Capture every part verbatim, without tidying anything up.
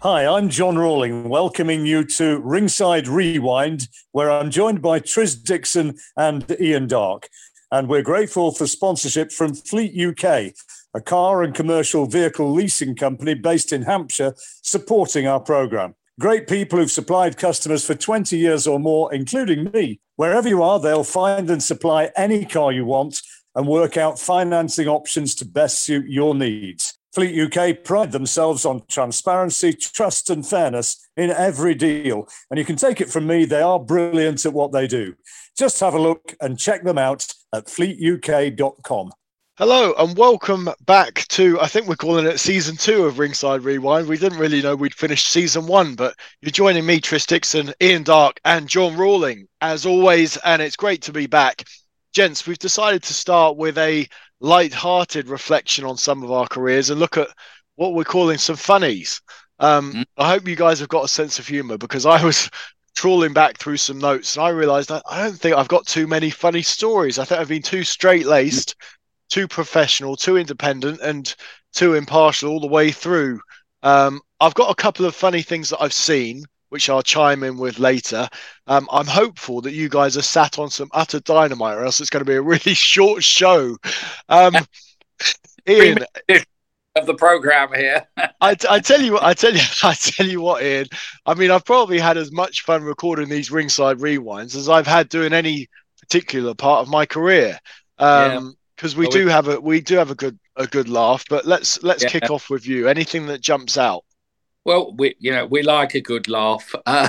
Hi, I'm John Rawling, welcoming you to Ringside Rewind, where I'm joined by Tris Dixon and Ian Darke. And we're grateful for sponsorship from Fleet U K, a car and commercial vehicle leasing company based in Hampshire, supporting our programme. Great people who've supplied customers for twenty years or more, including me. Wherever you are, they'll find and supply any car you want and work out financing options to best suit your needs. Fleet U K pride themselves on transparency, trust and fairness in every deal. And you can take it from me, they are brilliant at what they do. Just have a look and check them out at fleet u k dot com. Hello and welcome back to, I think we're calling it season two of Ringside Rewind. We didn't really know we'd finished season one, but you're joining me, Tris Dixon, Ian Darke and John Rawling as always. And it's great to be back. Gents, we've decided to start with a light-hearted reflection on some of our careers and look at what we're calling some funnies. Um, mm. I hope you guys have got a sense of humour, because I was trawling back through some notes and I realised I, I don't think I've got too many funny stories. I think I've been too straight-laced, too professional, too independent and too impartial all the way through. Um, I've got a couple of funny things that I've seen, which I'll chime in with later. Um, I'm hopeful that you guys are sat on some utter dynamite, or else it's going to be a really short show. Um, Ian, of the program here. I, I tell you what, I tell you, I tell you what, Ian. I mean, I've probably had as much fun recording these Ringside Rewinds as I've had doing any particular part of my career. Um, because we well, do we... have a we do have a good a good laugh. But let's let's yeah. kick off with you. Anything that jumps out. Well, we you know we like a good laugh. Uh,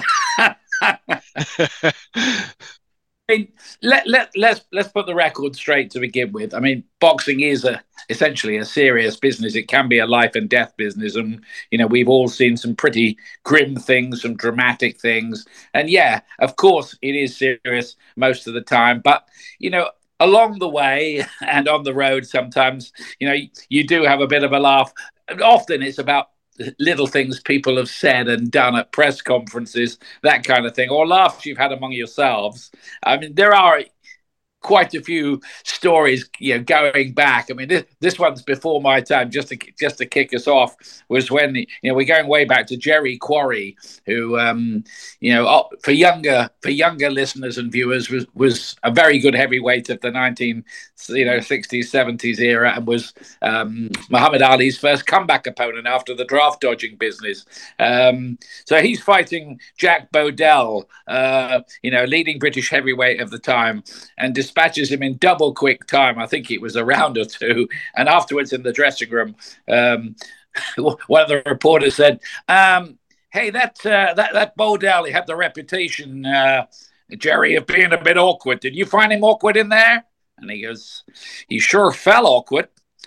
I mean, let let let's let's put the record straight to begin with. I mean, boxing is a essentially a serious business. It can be a life and death business, and you know we've all seen some pretty grim things, some dramatic things, and yeah, of course it is serious most of the time. But you know, along the way and on the road, sometimes you know you do have a bit of a laugh. Often it's about little things people have said and done at press conferences, that kind of thing, or laughs you've had among yourselves. I mean, there are quite a few stories, you know, going back. I mean, this, this one's before my time. Just to just to kick us off was when you know we're going way back to Jerry Quarry, who um, you know for younger for younger listeners and viewers was was a very good heavyweight of the nineteen you know sixties seventies era, and was um, Muhammad Ali's first comeback opponent after the draft dodging business. Um, so he's fighting Jack Bodell, uh, you know, leading British heavyweight of the time, and dispatches him in double quick time. I think it was a round or two. And afterwards in the dressing room, um, one of the reporters said, um, hey, that, uh, that, that Bodell, he had the reputation, uh, Jerry, of being a bit awkward. Did you find him awkward in there? And he goes, he sure fell awkward.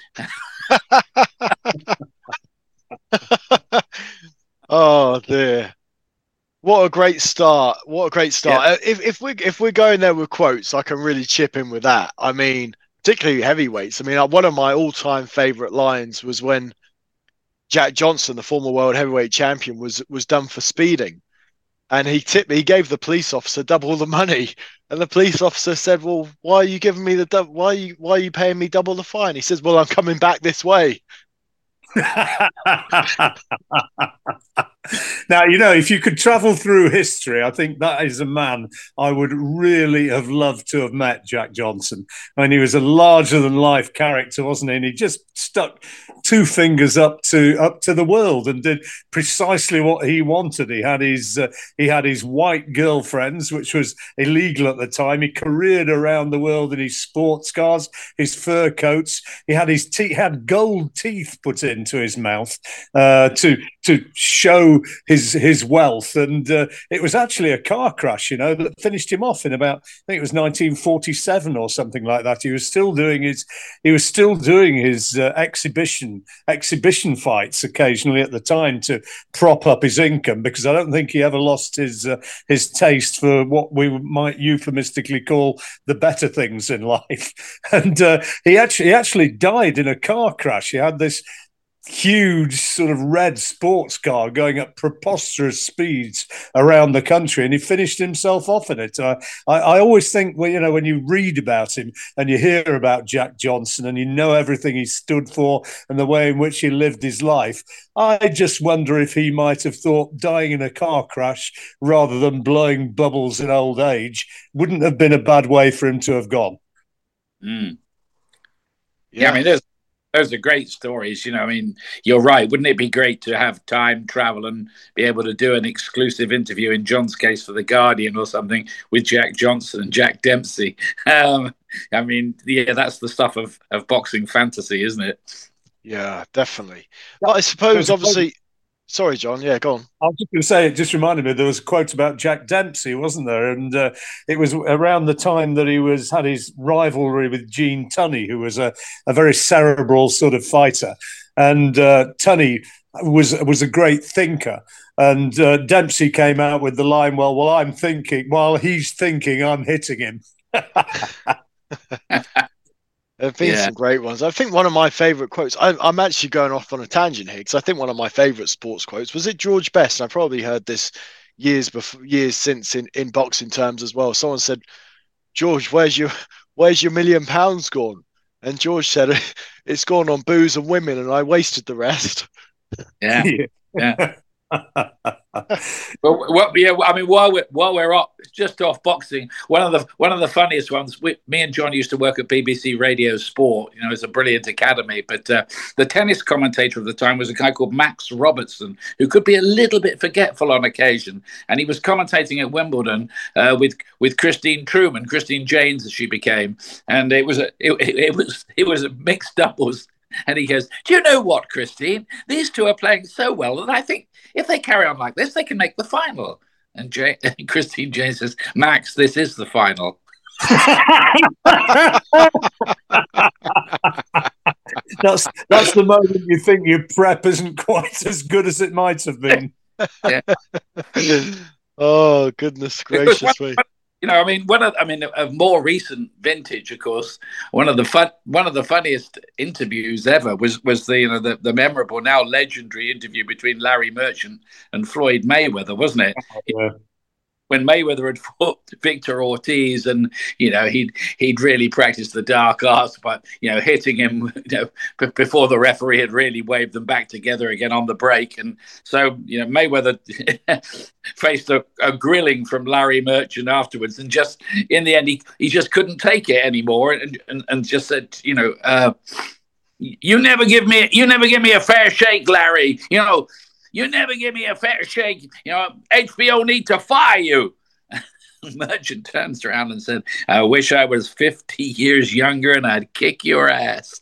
Oh, dear. What a great start! What a great start! Yeah. If if we if we're going there with quotes, I can really chip in with that. I mean, particularly heavyweights. I mean, one of my all-time favourite lines was when Jack Johnson, the former world heavyweight champion, was was done for speeding, and he tipped he gave the police officer double the money, and the police officer said, "Well, why are you giving me the why are you why are you paying me double the fine?" He says, "Well, I'm coming back this way." Now, you know, if you could travel through history, I think that is a man I would really have loved to have met, Jack Johnson. I mean, he was a larger-than-life character, wasn't he? And he just stuck two fingers up to up to the world and did precisely what he wanted. He had his uh, he had his white girlfriends, which was illegal at the time. He careered around the world in his sports cars, his fur coats. He had his te- had gold teeth put into his mouth uh, to to show his his wealth, and uh, it was actually a car crash, you know, that finished him off in about, I think it was nineteen forty-seven or something like that. He was still doing his he was still doing his uh, exhibition exhibition fights occasionally at the time to prop up his income, because I don't think he ever lost his uh, his taste for what we might euphemistically call the better things in life. And uh, he actually he actually died in a car crash. He had this huge sort of red sports car going at preposterous speeds around the country, and he finished himself off in it. Uh, I, I always think, well, you know, when you read about him and you hear about Jack Johnson and you know everything he stood for and the way in which he lived his life, I just wonder if he might have thought dying in a car crash rather than blowing bubbles in old age wouldn't have been a bad way for him to have gone. Mm. Yeah. yeah, I mean, there's those are great stories. You know, I mean, you're right. Wouldn't it be great to have time travel and be able to do an exclusive interview, in John's case for The Guardian or something, with Jack Johnson and Jack Dempsey? Um, I mean, yeah, that's the stuff of, of boxing fantasy, isn't it? Yeah, definitely. But I suppose, obviously... Sorry, John. Yeah, go on. I was just going to say, it just reminded me, there was a quote about Jack Dempsey, wasn't there? And uh, it was around the time that he was had his rivalry with Gene Tunney, who was a, a very cerebral sort of fighter. And uh, Tunney was was a great thinker. And uh, Dempsey came out with the line, well, well, I'm thinking, while he's thinking, I'm hitting him. There have been yeah. some great ones. I think one of my favourite quotes, I, I'm actually going off on a tangent here, because I think one of my favourite sports quotes, was it George Best? And I probably heard this years before, years since in, in boxing terms as well. Someone said, George, where's your where's your million pounds gone? And George said, it's gone on booze and women, and I wasted the rest. Yeah, yeah. Well, well, yeah. I mean, while we're while we're up, just off boxing, one of the one of the funniest ones. We, me and John used to work at B B C Radio Sport. You know, it's a brilliant academy. But uh, the tennis commentator of the time was a guy called Max Robertson, who could be a little bit forgetful on occasion. And he was commentating at Wimbledon uh, with with Christine Truman, Christine Janes, as she became. And it was a it, it, it was it was a mixed doubles. And he goes, do you know what, Christine? These two are playing so well that I think if they carry on like this, they can make the final. And, Jay, and Christine James says, Max, this is the final. that's that's the moment you think your prep isn't quite as good as it might have been. Yeah. Oh, goodness gracious me. You know, I mean, one of, I mean, of more recent vintage, of course, one of the fun, one of the funniest interviews ever was was the you know the, the memorable, now legendary interview between Larry Merchant and Floyd Mayweather, wasn't it? Yeah. When Mayweather had fought Victor Ortiz, and you know he'd he'd really practiced the dark arts, but you know hitting him, you know, b- before the referee had really waved them back together again on the break, and so you know Mayweather faced a, a grilling from Larry Merchant afterwards, and just in the end he, he just couldn't take it anymore, and and, and just said, you know, uh, you never give me you never give me a fair shake, Larry. You know. You never give me a fair shake. You know, H B O need to fire you. Merchant turns around and said, I wish I was fifty years younger and I'd kick your ass.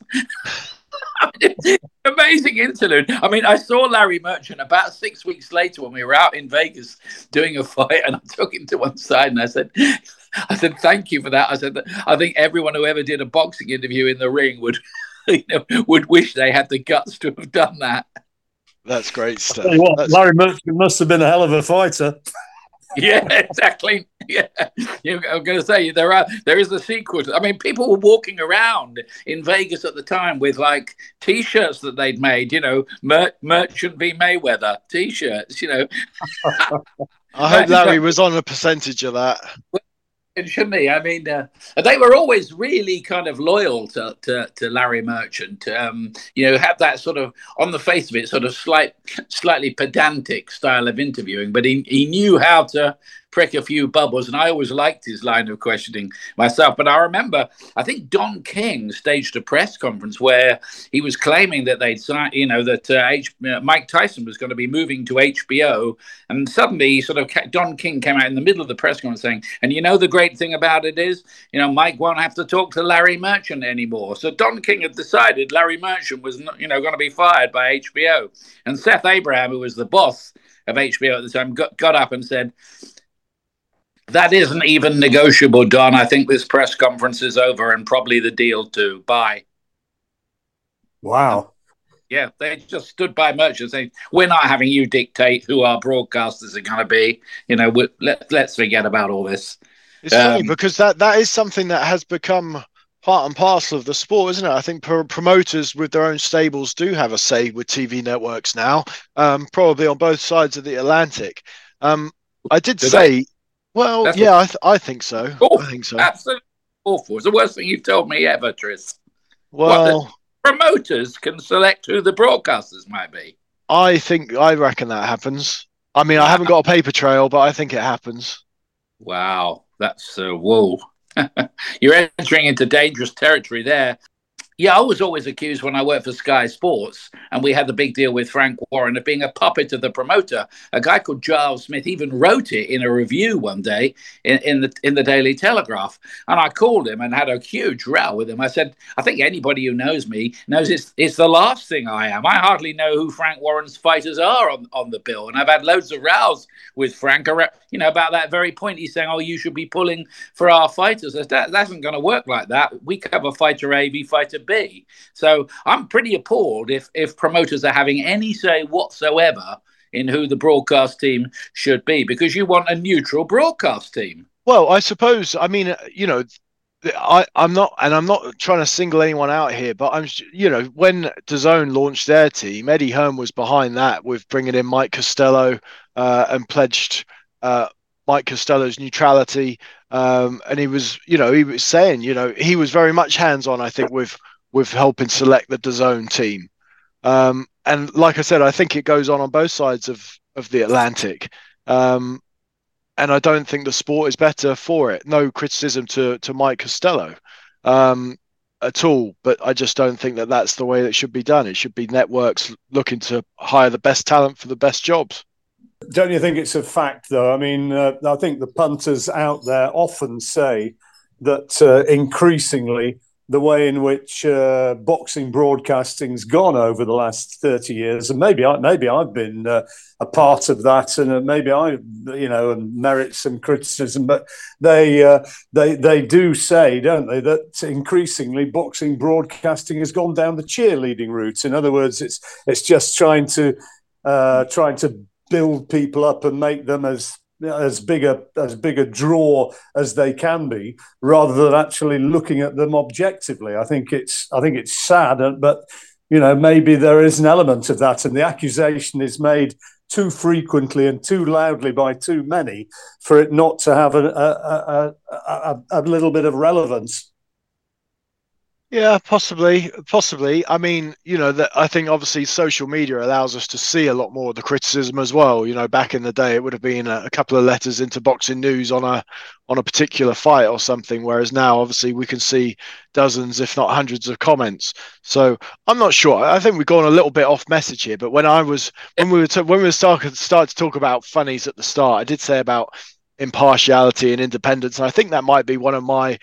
Amazing interlude. I mean, I saw Larry Merchant about six weeks later when we were out in Vegas doing a fight, and I took him to one side and I said, I said, thank you for that. I said, I think everyone who ever did a boxing interview in the ring would, you know, would wish they had the guts to have done that. That's great stuff. What, That's... Larry Merchant must have been a hell of a fighter. Yeah, exactly. Yeah, I'm going to say there are there is a sequel. I mean, people were walking around in Vegas at the time with like T-shirts that they'd made. You know, Mer- Merchant v Mayweather T-shirts. You know, I hope Larry was on a percentage of that. Shouldn't he? I mean, uh, they were always really kind of loyal to to, to Larry Merchant. Um, you know, have that sort of, on the face of it, sort of slight, slightly pedantic style of interviewing, but he he knew how to prick a few bubbles, and I always liked his line of questioning myself. But I remember, I think Don King staged a press conference where he was claiming that they'd signed, you know, that uh, H- uh, Mike Tyson was going to be moving to H B O, and suddenly, sort of, Don King came out in the middle of the press conference saying, "And you know, the great thing about it is, you know, Mike won't have to talk to Larry Merchant anymore." So Don King had decided Larry Merchant was, not, you know, going to be fired by H B O, and Seth Abraham, who was the boss of H B O at the time, got, got up and said, "That isn't even negotiable, Don. I think this press conference is over, and probably the deal too. Bye." Wow. Yeah, they just stood by Merchant saying, "We're not having you dictate who our broadcasters are going to be. You know, let, let's forget about all this." It's um, funny because that, that is something that has become part and parcel of the sport, isn't it? I think pro- promoters with their own stables do have a say with T V networks now, um, probably on both sides of the Atlantic. Um, I did Do say, they? well, That's yeah, I, th- I think so. I awful. think so. Absolutely awful. It's the worst thing you've told me ever, Tris. What, the Well, promoters can select who the broadcasters might be? I think I reckon that happens. I mean, I haven't got a paper trail, but I think it happens. Wow, that's uh, whoa. You're entering into dangerous territory there. Yeah, I was always accused when I worked for Sky Sports and we had the big deal with Frank Warren of being a puppet of the promoter. A guy called Giles Smith even wrote it in a review one day in, in the in the Daily Telegraph. And I called him and had a huge row with him. I said, I think anybody who knows me knows it's it's the last thing I am. I hardly know who Frank Warren's fighters are on, on the bill. And I've had loads of rows with Frank, you know, about that very point. He's saying, oh, you should be pulling for our fighters. That, that isn't going to work like that. We cover fighter A, B, fighter B. So I'm pretty appalled if if promoters are having any say whatsoever in who the broadcast team should be, because you want a neutral broadcast team. Well, I suppose, I mean, you know, I, I'm not, and I'm not trying to single anyone out here, but I'm, you know, when DAZN launched their team, Eddie Hearn was behind that with bringing in Mike Costello uh, and pledged uh, Mike Costello's neutrality. Um, and he was, you know, he was saying, you know, he was very much hands-on, I think, with with helping select the DAZN team. Um, and like I said, I think it goes on on both sides of, of the Atlantic. Um, and I don't think the sport is better for it. No criticism to, to Mike Costello um, at all, but I just don't think that that's the way that should be done. It should be networks looking to hire the best talent for the best jobs. Don't you think it's a fact, though? I mean, uh, I think the punters out there often say that uh, increasingly the way in which uh, boxing broadcasting's gone over the last thirty years, and maybe I, maybe I've been uh, a part of that, and uh, maybe I, you know, merit some criticism. But they uh, they they do say, don't they, that increasingly boxing broadcasting has gone down the cheerleading route. In other words, it's it's just trying to uh, trying to build people up and make them as as big a as big a draw as they can be, rather than actually looking at them objectively. I think it's I think it's sad, but you know, maybe there is an element of that, and the accusation is made too frequently and too loudly by too many for it not to have a a, a, a, a little bit of relevance. Yeah, possibly, possibly. I mean, you know, that I think obviously social media allows us to see a lot more of the criticism as well. You know, back in the day, it would have been a, a couple of letters into Boxing News on a on a particular fight or something, whereas now, obviously, we can see dozens, if not hundreds, of comments. So I'm not sure. I think we've gone a little bit off message here. But when I was when we were to, when we were start start to talk about funnies at the start, I did say about impartiality and independence, and I think that might be one of my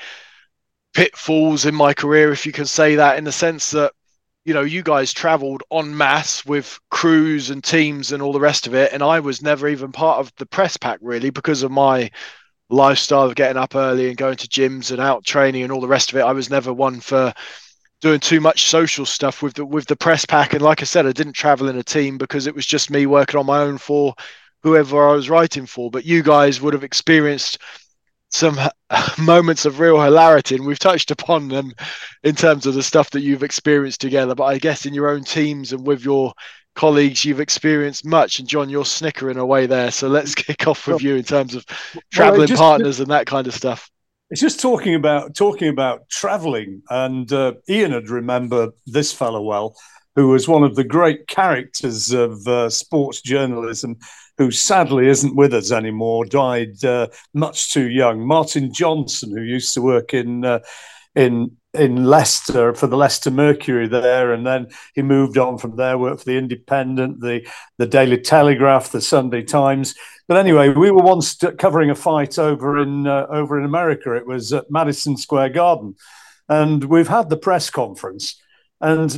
pitfalls in my career, if you can say that, in the sense that, you know, you guys traveled en masse with crews and teams and all the rest of it, and I was never even part of the press pack really, because of my lifestyle of getting up early and going to gyms and out training and all the rest of it. I was never one for doing too much social stuff with the with the press pack, and like I said, I didn't travel in a team because it was just me working on my own for whoever I was writing for. But you guys would have experienced some moments of real hilarity, and we've touched upon them in terms of the stuff that you've experienced together. But I guess in your own teams and with your colleagues, you've experienced much. And John, you're snickering away there. So let's kick off with you in terms of traveling well, just, partners and that kind of stuff. It's just talking about talking about traveling, and uh, Ian would remember this fellow well, who was one of the great characters of uh, sports journalism, who sadly isn't with us anymore, died uh, much too young. Martin Johnson, who used to work in uh, in in Leicester for the Leicester Mercury there, and then he moved on from there, worked for the Independent, the the Daily Telegraph, the Sunday Times. But anyway, we were once covering a fight over in uh, over in America. It was at Madison Square Garden, and we've had the press conference, and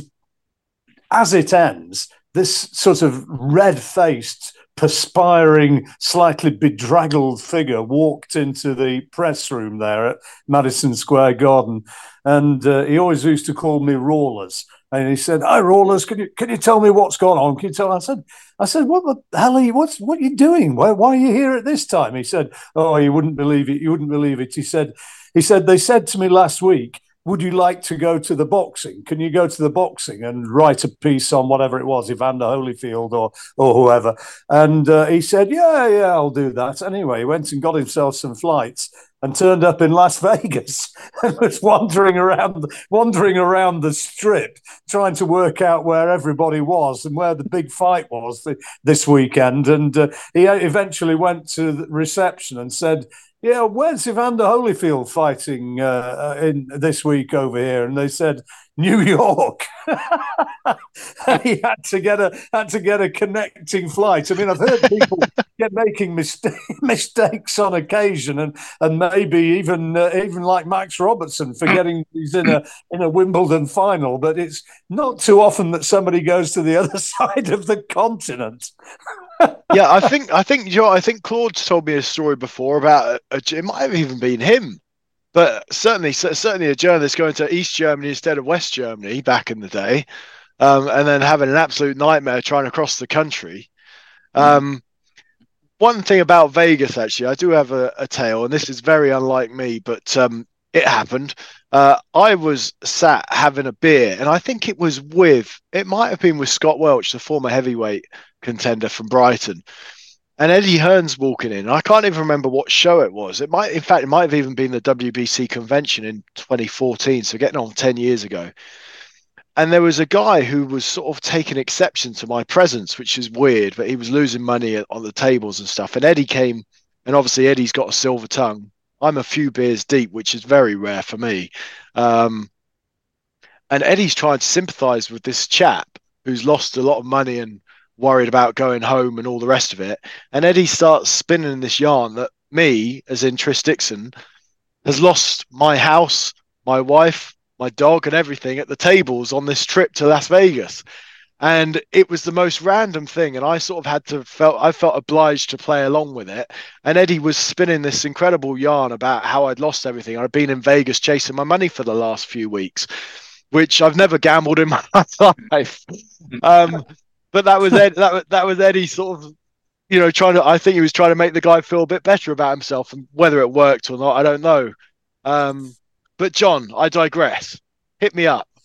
as it ends, this sort of red-faced, perspiring, slightly bedraggled figure walked into the press room there at Madison Square Garden, and uh, he always used to call me Rawlers. And he said, "Hi, Rawlers, can you can you tell me what's going on? Can you tell?" I said, "I said, what the hell are you? What's what are you doing? Why why are you here at this time?" He said, "Oh, you wouldn't believe it. You wouldn't believe it." He said, "He said they said to me last week would you like to go to the boxing? Can you go to the boxing and write a piece on whatever it was, Evander Holyfield or or whoever? And uh, he said, yeah, yeah, I'll do that. Anyway, he went and got himself some flights and turned up in Las Vegas and was wandering around, wandering around the strip, trying to work out where everybody was and where the big fight was this weekend. And uh, he eventually went to the reception and said, yeah, where's Evander Holyfield fighting uh, in this week over here? And they said, New York. And he had to get a had to get a connecting flight. I mean, I've heard people get making mistake, mistakes on occasion, and and maybe even uh, even like Max Robertson forgetting he's in a in a Wimbledon final. But it's not too often that somebody goes to the other side of the continent. Yeah, I think I think you know, I think Claude's told me a story before about a, a, it might have even been him, but certainly certainly a journalist going to East Germany instead of West Germany back in the day, um, and then having an absolute nightmare trying to cross the country. Um, one thing about Vegas, actually, I do have a, a tale, and this is very unlike me, but um, it happened. Uh, I was sat having a beer, and I think it was with, it might have been with Scott Welch, the former heavyweight contender from Brighton, and Eddie Hearn's walking in. I can't even remember what show it was. It might, in fact, it might have even been the W B C convention in twenty fourteen, so getting on ten years ago. And there was a guy who was sort of taking exception to my presence, which is weird, but he was losing money on the tables and stuff. And Eddie came, and obviously Eddie's got a silver tongue. I'm a few beers deep, which is very rare for me. Um, and Eddie's trying to sympathize with this chap who's lost a lot of money and worried about going home and all the rest of it. And Eddie starts spinning this yarn that me, as in Tris Dixon, has lost my house, my wife, my dog and everything at the tables on this trip to Las Vegas. And it was the most random thing. And I sort of had to felt, I felt obliged to play along with it. And Eddie was spinning this incredible yarn about how I'd lost everything. I'd been in Vegas chasing my money for the last few weeks, which I've never gambled in my life. Um, but that was Ed, that, that was Eddie sort of, you know, trying to, I think he was trying to make the guy feel a bit better about himself, and whether it worked or not, I don't know. Um, but John, I digress. Hit me up.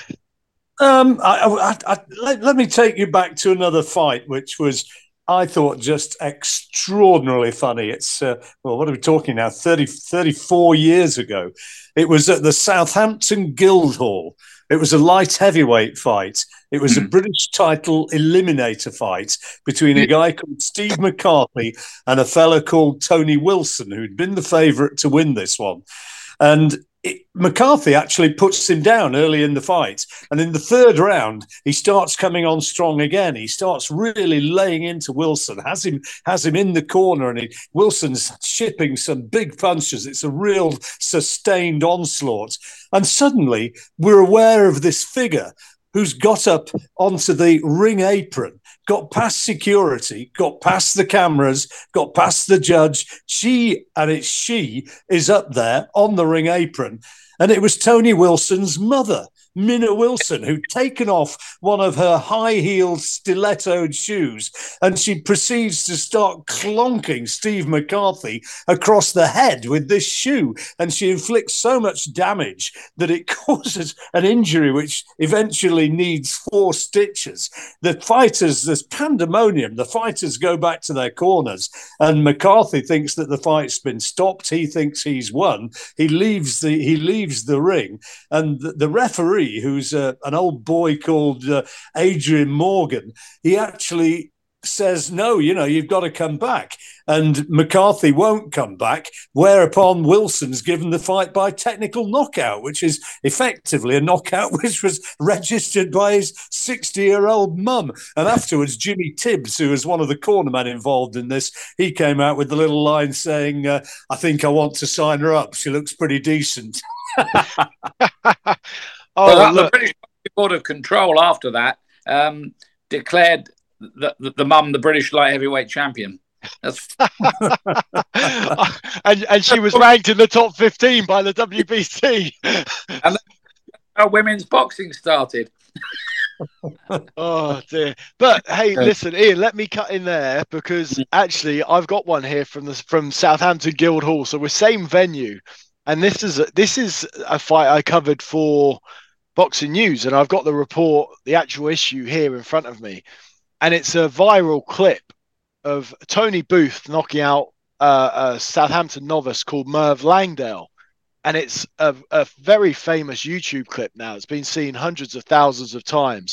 Um, I, I, I, let, let me take you back to another fight, which was, I thought, just extraordinarily funny. It's, uh, well, what are we talking now? thirty, thirty-four years ago. It was at the Southampton Guildhall. It was a light heavyweight fight. It was a British title eliminator fight between a guy called Steve McCarthy and a fella called Tony Wilson, who'd been the favourite to win this one. And it, McCarthy actually puts him down early in the fight. And in the third round, he starts coming on strong again. He starts really laying into Wilson, has him has him in the corner, and he, Wilson's shipping some big punches. It's a real sustained onslaught. And suddenly, we're aware of this figure who's got up onto the ring apron, got past security, got past the cameras, got past the judge. She, and it's she, is up there on the ring apron. And it was Tony Wilson's mother, Minna Wilson, who'd taken off one of her high-heeled stilettoed shoes, and she proceeds to start clonking Steve McCarthy across the head with this shoe, and she inflicts so much damage that it causes an injury which eventually needs four stitches. The fighters, there's pandemonium. The fighters go back to their corners, and McCarthy thinks that the fight's been stopped. He thinks he's won. He leaves the he leaves the ring, and the, the referee, who's uh, an old boy called uh, Adrian Morgan, he actually says, no, you know, you've got to come back. And McCarthy won't come back, whereupon Wilson's given the fight by technical knockout, which is effectively a knockout which was registered by his sixty-year-old mum. And afterwards, Jimmy Tibbs, who was one of the cornermen involved in this, he came out with the little line saying, uh, I think I want to sign her up. She looks pretty decent. Oh, well, the British Board of Control after that um, declared the, the, the mum the British light heavyweight champion. That's... and, and she was ranked in the top fifteen by the W B C. And that's how women's boxing started. Oh dear. But hey, listen, Ian, let me cut in there, because actually I've got one here from the from Southampton Guildhall. So we're same venue. And this is a, this is a fight I covered for Boxing News, and I've got the report, the actual issue here in front of me, and it's a viral clip of Tony Booth knocking out uh, a Southampton novice called Merv Langdale. And it's a, a very famous YouTube clip now. It's been seen hundreds of thousands of times.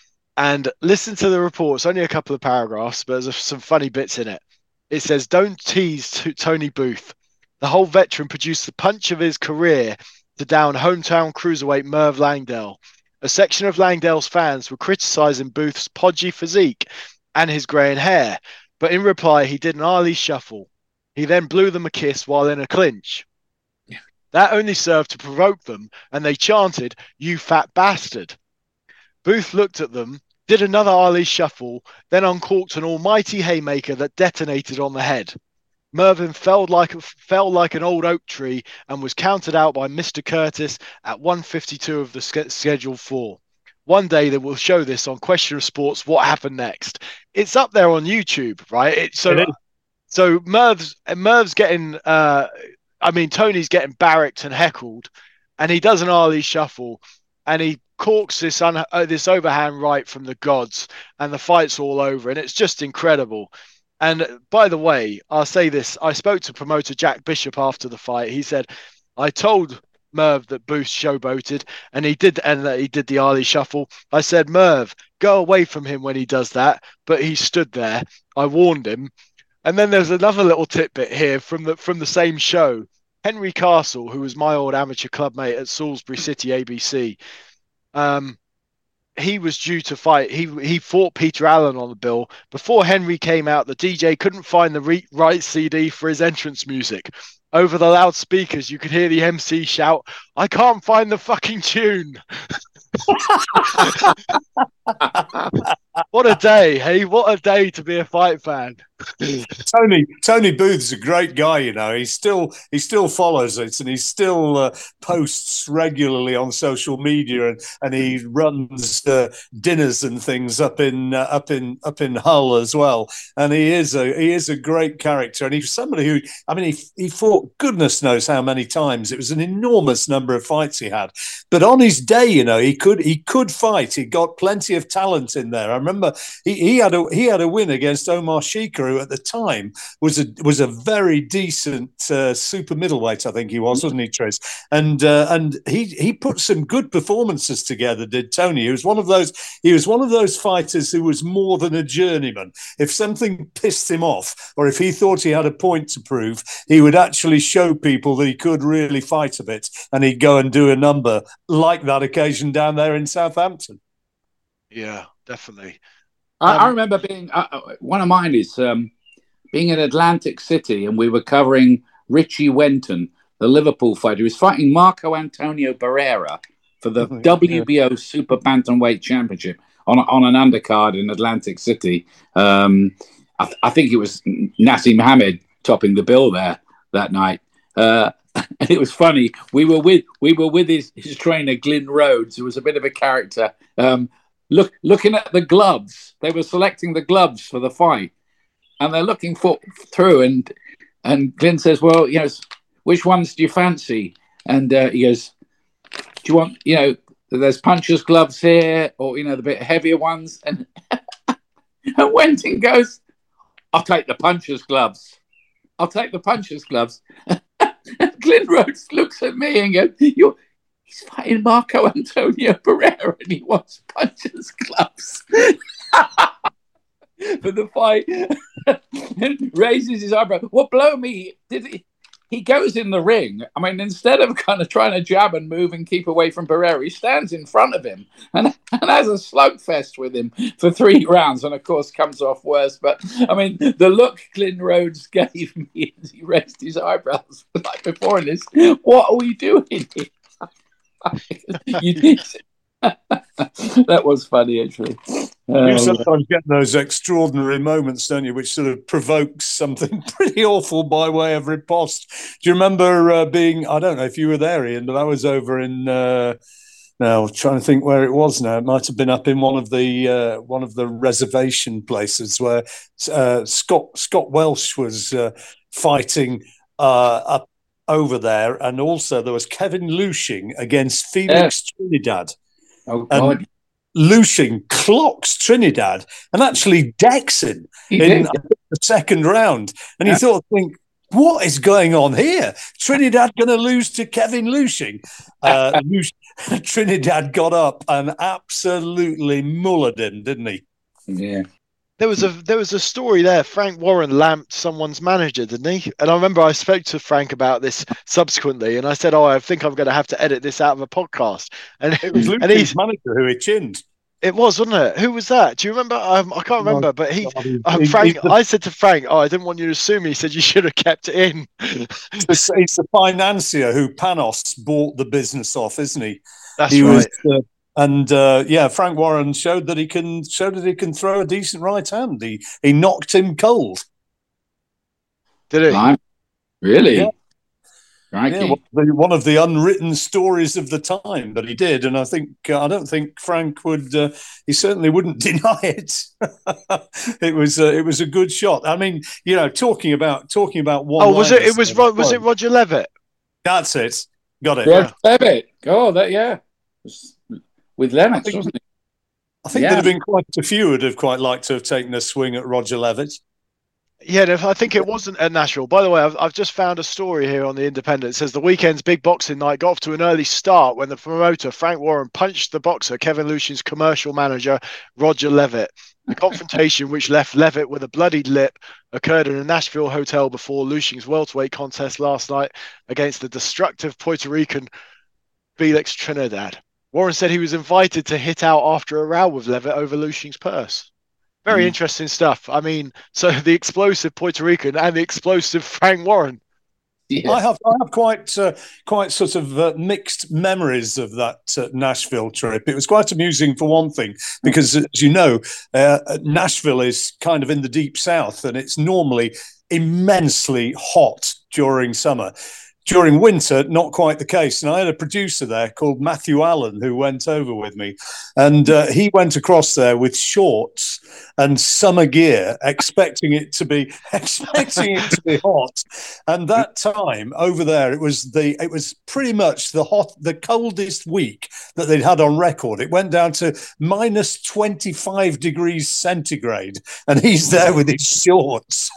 And listen to the report. It's only a couple of paragraphs, but there's some funny bits in it. It says, "Don't tease t- Tony Booth. The whole veteran produced the punch of his career to down hometown cruiserweight Merv Langdale. A section of Langdale's fans were criticising Booth's podgy physique and his greying hair. But in reply, he did an Ali shuffle. He then blew them a kiss while in a clinch. That only served to provoke them, and they chanted, 'You fat bastard.' Booth looked at them, did another Ali shuffle, then uncorked an almighty haymaker that detonated on the head. Mervyn fell like, fell like an old oak tree and was counted out by Mister Curtis at one fifty-two of the sch- Schedule four. One day they will show this on Question of Sports, What Happened Next. It's up there on YouTube, right? It, so it so Merv's, Merv's getting... Uh, I mean, Tony's getting barracked and heckled, and he does an Ali shuffle, and he corks this un- uh, this overhand right from the gods, and the fight's all over, and it's just incredible. And by the way, I'll say this: I spoke to promoter Jack Bishop after the fight. He said, "I told Merv that Booth showboated, and he did, and that he did the Ali shuffle. I said, Merv, go away from him when he does that, but he stood there. I warned him." And then there's another little tidbit here from the from the same show. Henry Castle, who was my old amateur clubmate at Salisbury City A B C, um, he was due to fight. He he fought Peter Allen on the bill. Before Henry came out, the D J couldn't find the re- right C D for his entrance music. Over the loudspeakers, you could hear the M C shout, "I can't find the fucking tune." What a day, hey! What a day to be a fight fan. Tony Tony Booth's a great guy, you know. He still he still follows it, and he still uh, posts regularly on social media, and, and he runs uh, dinners and things up in uh, up in up in Hull as well. And he is a he is a great character, and he's somebody who, I mean, he he fought goodness knows how many times. It was an enormous number of fights he had, but on his day, you know, he could he could fight. He got plenty of talent in there. I remember he, he had a he had a win against Omar Sheikha, who at the time was a was a very decent uh, super middleweight, I think he was, wasn't he, Tris? And uh, and he he put some good performances together, did Tony? He was one of those he was one of those fighters who was more than a journeyman. If something pissed him off, or if he thought he had a point to prove, he would actually show people that he could really fight a bit, and he'd go and do a number like that occasion down there in Southampton. Yeah, definitely. I, Um, I remember being uh, one of mine is um, being in Atlantic City, and we were covering Richie Wenton, the Liverpool fighter. He was fighting Marco Antonio Barrera for the Oh, yeah. W B O Super Bantamweight Championship on on an undercard in Atlantic City. Um, I, th- I think it was Nassim Hamed topping the bill there that night. Uh, and it was funny. We were with we were with his, his trainer Glyn Rhodes, who was a bit of a character. Um, look, looking at the gloves, they were selecting the gloves for the fight, and they're looking for through. And and Glyn says, "Well, you know, which ones do you fancy?" And uh, he goes, "Do you want, you know, there's puncher's gloves here, or you know, the bit heavier ones?" And and Wenton goes, "I'll take the puncher's gloves. I'll take the puncher's gloves." And Glyn Rhodes looks at me and goes, "You're he's fighting Marco Antonio Barrera, and he wants puncher's gloves." For the fight, and raises his eyebrow. What blow me did he? He goes in the ring. I mean, instead of kind of trying to jab and move and keep away from Barrera, he stands in front of him and, and has a slugfest with him for three rounds, and of course comes off worse. But I mean, the look Glyn Rhodes gave me as he raised his eyebrows like before in this, what are we doing here? you, that was funny, actually. You Um, sometimes get those extraordinary moments, don't you, which sort of provokes something pretty awful by way of riposte. Do you remember uh, being, I don't know if you were there, Ian, but I was over in, uh, now trying to think where it was now. It might have been up in one of the uh, one of the reservation places where uh, Scott Scott Welsh was uh, fighting uh, up over there, and also there was Kevin Lushing against Felix yeah. Trinidad. Oh, God. And Lushing clocks Trinidad and actually decks him he in did. the second round. And yeah. you thought, think, what is going on here? Trinidad going to lose to Kevin Lushing. Uh, Trinidad got up and absolutely mullered him, didn't he? Yeah. There was a there was a story there. Frank Warren lamped someone's manager, didn't he? And I remember I spoke to Frank about this subsequently, and I said, "Oh, I think I'm going to have to edit this out of a podcast." And it was Luke's and he's manager who he chinned. It was, wasn't it? Who was that? Do you remember? Um, I can't remember, but he, um, Frank. I said to Frank, "Oh, I didn't want you to sue me." He said you should have kept it in. It's the financier who Panos bought the business off, isn't he? That's he right. Was, uh, And uh, yeah, Frank Warren showed that he can showed that he can throw a decent right hand. He he knocked him cold. Did he? Right. Really? Yeah. Yeah, one of the unwritten stories of the time, but he did, and I think uh, I don't think Frank would. Uh, he certainly wouldn't deny it. it was uh, it was a good shot. I mean, you know, talking about talking about one. Oh, was it? It was Ro- was it Roger Levitt? That's it. Got it. Roger yeah. Levitt. Oh, that yeah. With Lennox, I think, wasn't it? I think yeah. there'd have been quite a few who'd have quite liked to have taken a swing at Roger Levitt. Yeah, I think it wasn't at Nashville. By the way, I've, I've just found a story here on the Independent. It says the weekend's big boxing night got off to an early start when the promoter, Frank Warren, punched the boxer, Kevin Lushing's commercial manager, Roger Levitt. The confrontation, which left Levitt with a bloodied lip, occurred in a Nashville hotel before Lushing's welterweight contest last night against the destructive Puerto Rican Felix Trinidad. Warren said he was invited to hit out after a row with Levitt over Lushing's purse. Very mm. interesting stuff. I mean, so the explosive Puerto Rican and the explosive Frank Warren. Yeah. I have I have quite uh, quite sort of uh, mixed memories of that uh, Nashville trip. It was quite amusing for one thing, because as you know, uh, Nashville is kind of in the deep south, and it's normally immensely hot during summer. During winter, not quite the case. And I had a producer there called Matthew Allen who went over with me. And uh, he went across there with shorts and summer gear, expecting it to be expecting it to be hot. And that time over there, it was the it was pretty much the hot, the coldest week that they'd had on record. It went down to minus twenty-five degrees centigrade, and he's there with his shorts.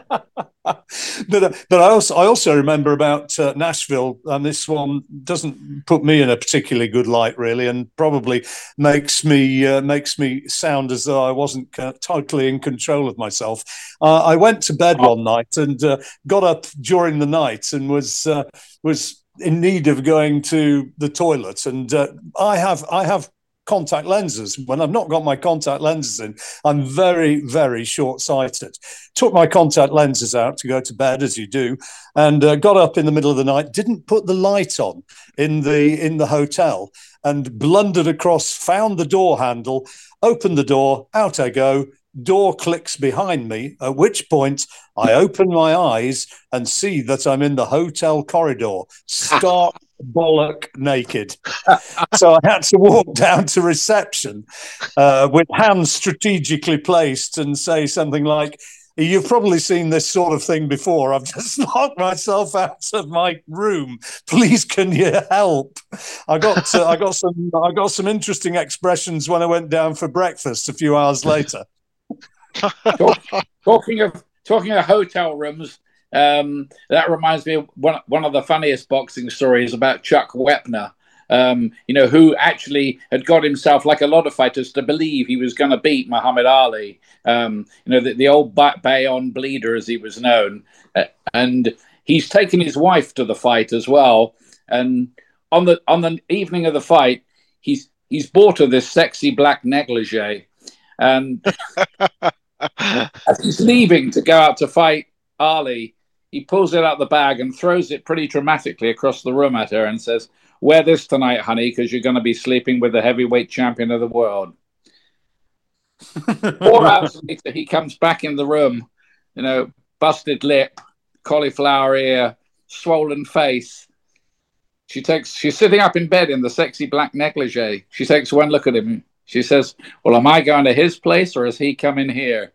but uh, but I also I also remember about uh, Nashville, and this one doesn't put me in a particularly good light, really, and probably makes me uh, makes me sound as though I wasn't uh, totally in control of myself. Uh, I went to bed one night and uh, got up during the night and was uh, was in need of going to the toilet, and uh, I have I have. contact lenses. When I've not got my contact lenses in, I'm very, very short-sighted. Took my contact lenses out to go to bed, as you do, and uh, got up in the middle of the night, didn't put the light on in the in the hotel, and blundered across, found the door handle, opened the door, out I go, door clicks behind me, at which point I open my eyes and see that I'm in the hotel corridor, stark bollock naked. So I had to walk down to reception uh, with hands strategically placed and say something like, "You've probably seen this sort of thing before. I've just locked myself out of my room. Please, can you help?" I got uh, I got some I got some interesting expressions when I went down for breakfast a few hours later. talking of talking of hotel rooms, um, that reminds me of one one of the funniest boxing stories about Chuck Wepner. Um, you know, who actually had got himself, like a lot of fighters, to believe he was going to beat Muhammad Ali. Um, you know, the, the old Bayonne bleeder, as he was known, uh, and he's taken his wife to the fight as well. And on the on the evening of the fight, he's he's bought her this sexy black negligee, and as he's leaving to go out to fight Ali, he pulls it out the bag and throws it pretty dramatically across the room at her and says, "Wear this tonight, honey, because you're going to be sleeping with the heavyweight champion of the world." Four hours later, he comes back in the room, you know, busted lip, cauliflower ear, swollen face. She takes, she's sitting up in bed in the sexy black negligee. She takes one look at him. She says, "Well, am I going to his place or is he coming here?"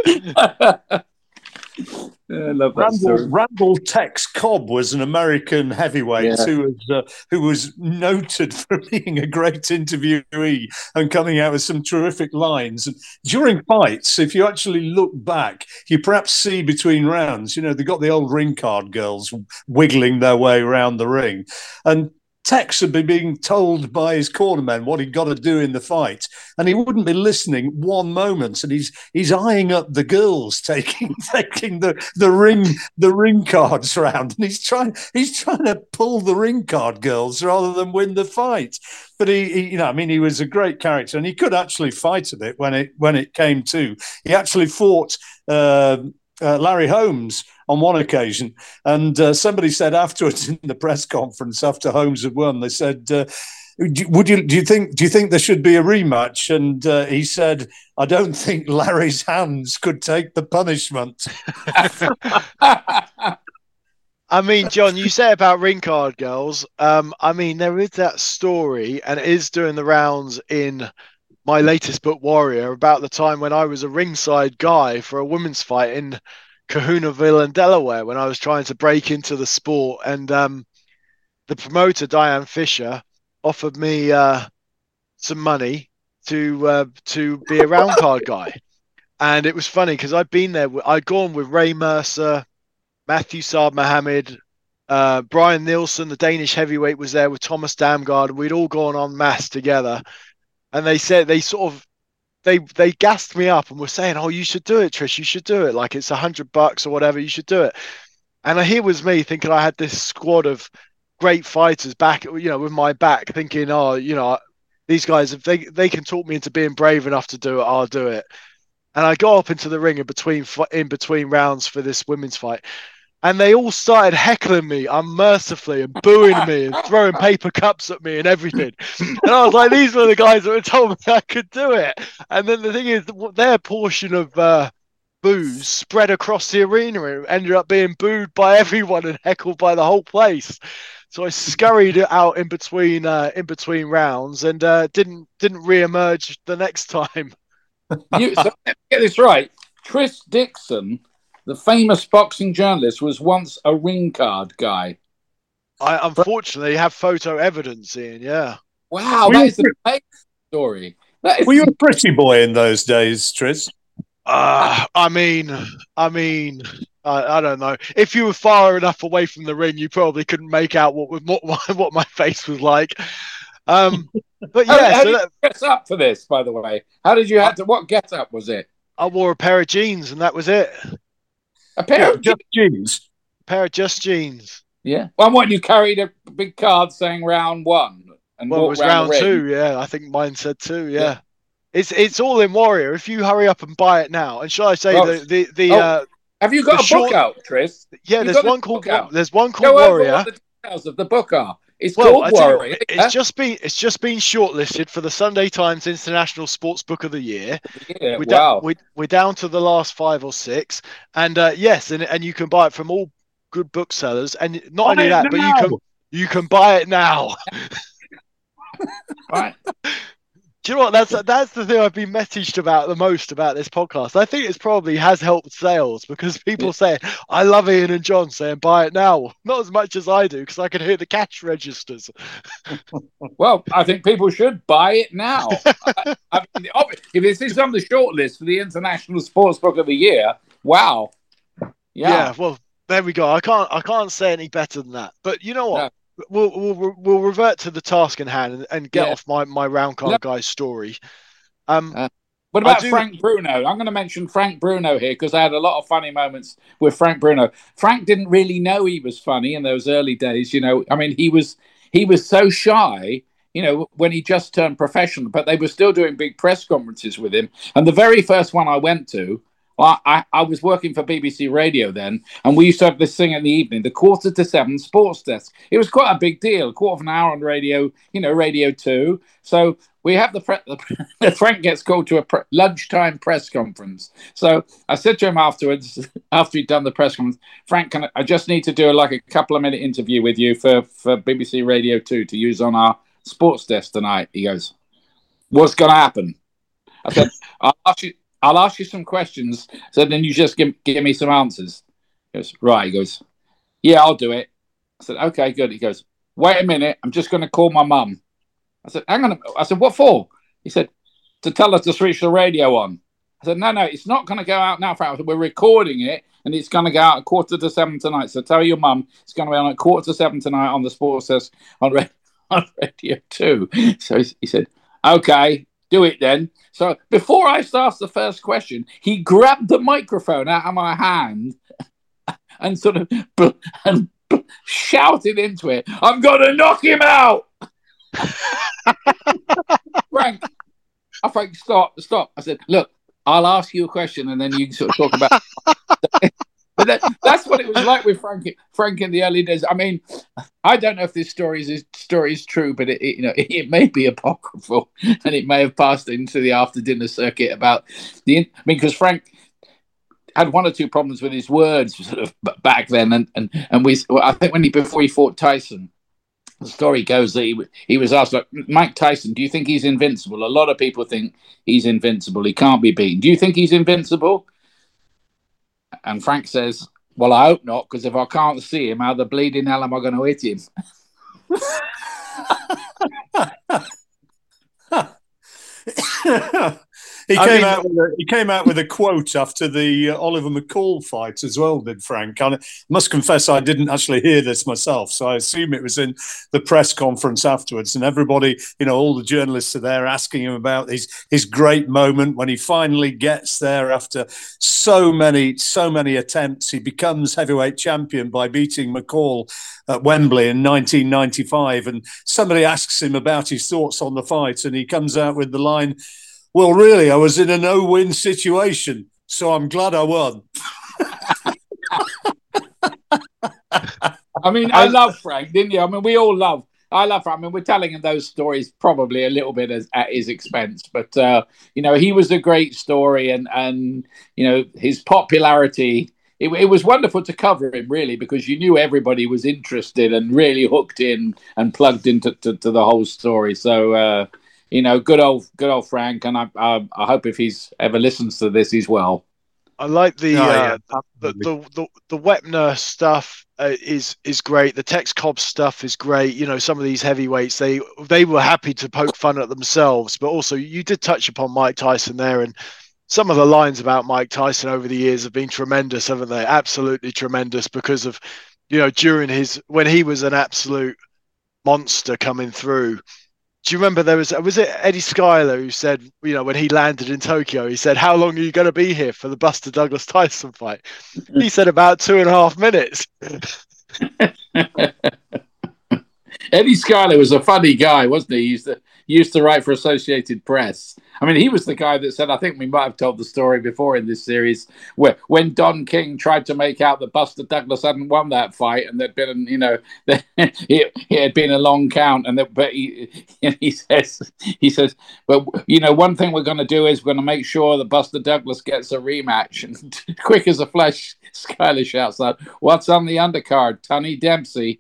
I love that Randall, story. Randall Tex Cobb was an American heavyweight Yeah. who was uh, who was noted for being a great interviewee and coming out with some terrific lines. And during fights, if you actually look back, you perhaps see between rounds, you know, they got the old ring card girls wiggling their way around the ring, and Tex would be being told by his cornermen what he'd got to do in the fight, and he wouldn't be listening one moment. And he's he's eyeing up the girls taking taking the, the ring the ring cards round, and he's trying he's trying to pull the ring card girls rather than win the fight. But he, he you know, I mean, he was a great character, and he could actually fight a bit when it when it came to. He actually fought Uh, Uh, Larry Holmes on one occasion, and uh, somebody said afterwards in the press conference after Holmes had won, they said, uh, "Would you do you think do you think there should be a rematch?" And uh, he said, "I don't think Larry's hands could take the punishment." I mean, John, you say about ring card girls. Um, I mean, there is that story, and it is doing the rounds in my latest book, Warrior, about the time when I was a ringside guy for a women's fight in Kahunaville in Delaware when I was trying to break into the sport. And um, the promoter, Diane Fisher, offered me uh, some money to uh, to be a round card guy. And it was funny because I'd been there. I'd gone with Ray Mercer, Matthew Saad Mohammed, uh, Brian Nielsen, the Danish heavyweight, was there with Thomas Damgard. We'd all gone en masse together. And they said they sort of they they gassed me up and were saying, "Oh, you should do it, Trish. You should do it. Like it's a hundred bucks or whatever. You should do it." And here was me thinking I had this squad of great fighters back, you know, with my back, thinking, "Oh, you know, these guys, if they they can talk me into being brave enough to do it, I'll do it." And I got up into the ring in between in between rounds for this women's fight. And they all started heckling me unmercifully and booing me and throwing paper cups at me and everything. And I was like, these were the guys that had told me I could do it. And then the thing is, their portion of uh, boos spread across the arena and ended up being booed by everyone and heckled by the whole place. So I scurried out in between uh, in between rounds and uh, didn't didn't re-emerge the next time. You, so get this right. Tris Dixon, the famous boxing journalist, was once a ring card guy. I unfortunately have photo evidence, Ian. Yeah. Wow, that is a great story. That is... Were you a pretty boy in those days, Tris? Uh, I mean, I mean, I, I don't know. If you were far enough away from the ring, you probably couldn't make out what what my, what my face was like. Um, but yeah, how, how so did that, you dress up for this? By the way, how did you have to? What get up was it? I wore a pair of jeans, and that was it. A pair of just jeans. A pair of just jeans. Yeah. Well, what, you carried a big card saying round one, and well, it was round two. Yeah, I think mine said two. Yeah. yeah. It's it's all in Warrior. If you hurry up and buy it now, and shall I say oh. the the, the oh. uh, have you got a short... book out, Tris? Yeah, You've there's one called out. there's one called Go Warrior. Over what the details of the book are. It's well, called Warrior. You, it's yeah? just been it's just been shortlisted for the Sunday Times International Sports Book of the Year. Yeah, we're, wow. da- we, we're down to the last five or six, and uh, yes, and and you can buy it from all good booksellers, and not only that, but you can you can buy it now. Right. Do you know what? That's that's the thing I've been messaged about the most about this podcast. I think it probably has helped sales because people yeah. say, I love Ian and John saying buy it now. Not as much as I do because I can hear the cash registers. Well, I think people should buy it now. I, I mean, if this is on the shortlist for the International Sports Book of the Year, wow. Yeah. yeah, well, there we go. I can't I can't say any better than that. But you know what? No. We'll, we'll we'll revert to the task in hand and, and get yeah. off my, my round card no. guy's story. Um, uh, what about do... Frank Bruno? I'm going to mention Frank Bruno here because I had a lot of funny moments with Frank Bruno. Frank didn't really know he was funny in those early days. You know, I mean, he was he was so shy. You know, when he just turned professional, but they were still doing big press conferences with him. And the very first one I went to. Well, I, I was working for B B C Radio then, and we used to have this thing in the evening, the quarter to seven sports desk. It was quite a big deal, a quarter of an hour on radio, you know, Radio two. So we have the, pre- the Frank gets called to a pre- lunchtime press conference. So I said to him afterwards, after he'd done the press conference, Frank, can I, I just need to do a, like a couple of minute interview with you for, for B B C Radio two to use on our sports desk tonight. He goes, what's going to happen? I said, I'll ask you. I'll ask you some questions, so then you just give, give me some answers. He goes, right. He goes, yeah, I'll do it. I said, okay, good. He goes, wait a minute, I'm just going to call my mum. I said, hang on. I said, what for? He said, to tell her to switch the radio on. I said, no, no, it's not going to go out now, Frank. We're recording it, and it's going to go out at quarter to seven tonight. So tell your mum it's going to be on at quarter to seven tonight on the Sports Desk on, on Radio two. So he said, okay, do it then. So before I asked the first question, he grabbed the microphone out of my hand and sort of and shouted into it, I'm going to knock him out. Frank, I Frank, stop, stop. I said, look, I'll ask you a question and then you can sort of talk about But that, that's what it was like with Frank, Frank in the early days. I mean, I don't know if this story is story is true, but it, it you know it, it may be apocryphal, and it may have passed into the after dinner circuit about the. I mean, because Frank had one or two problems with his words sort of back then, and and and we. I think when he before he fought Tyson, the story goes that he he was asked, like, Mike Tyson, do you think he's invincible? A lot of people think he's invincible. He can't be beaten. Do you think he's invincible? And Frank says, well, I hope not, because if I can't see him, how the bleeding hell am I going to hit him? he I came mean, out with a, he came out with a quote after the uh, Oliver McCall fight as well, did Frank? I must confess I didn't actually hear this myself, so I assume it was in the press conference afterwards, and everybody, you know, all the journalists are there asking him about his his great moment when he finally gets there after so many so many attempts. He becomes heavyweight champion by beating McCall at Wembley in nineteen ninety-five, and somebody asks him about his thoughts on the fight, and he comes out with the line, well, really, I was in a no-win situation, so I'm glad I won. I mean, I love Frank, didn't you? I mean, we all love, I love Frank. I mean, we're telling him those stories probably a little bit as, at his expense, but, uh, you know, he was a great story, and, and you know, his popularity, it, it was wonderful to cover him, really, because you knew everybody was interested and really hooked in and plugged into to, to the whole story. So, uh, you know, good old, good old Frank, and I, I, I hope if he's ever listens to this, he's well. I like the, Oh, uh, yeah, the, the the the Wepner stuff uh, is is great. The Tex Cobb stuff is great. You know, some of these heavyweights, they they were happy to poke fun at themselves, but also you did touch upon Mike Tyson there, and some of the lines about Mike Tyson over the years have been tremendous, haven't they? Absolutely tremendous, because of, you know, during his when he was an absolute monster coming through. Do you remember there was, was it Eddie Schuyler who said, you know, when he landed in Tokyo, he said, how long are you going to be here for the Buster Douglas Tyson fight? He said about two and a half minutes. Eddie Schuyler was a funny guy, wasn't he? He used to, he used to write for Associated Press. I mean, he was the guy that said, I think we might have told the story before in this series, where when Don King tried to make out that Buster Douglas hadn't won that fight, and there'd been, you know, it, it had been a long count, and that, but he, he says, he says, but you know, one thing we're going to do is we're going to make sure that Buster Douglas gets a rematch. And quick as a flash, Schuyler shouts out, "What's on the undercard? Tony Dempsey."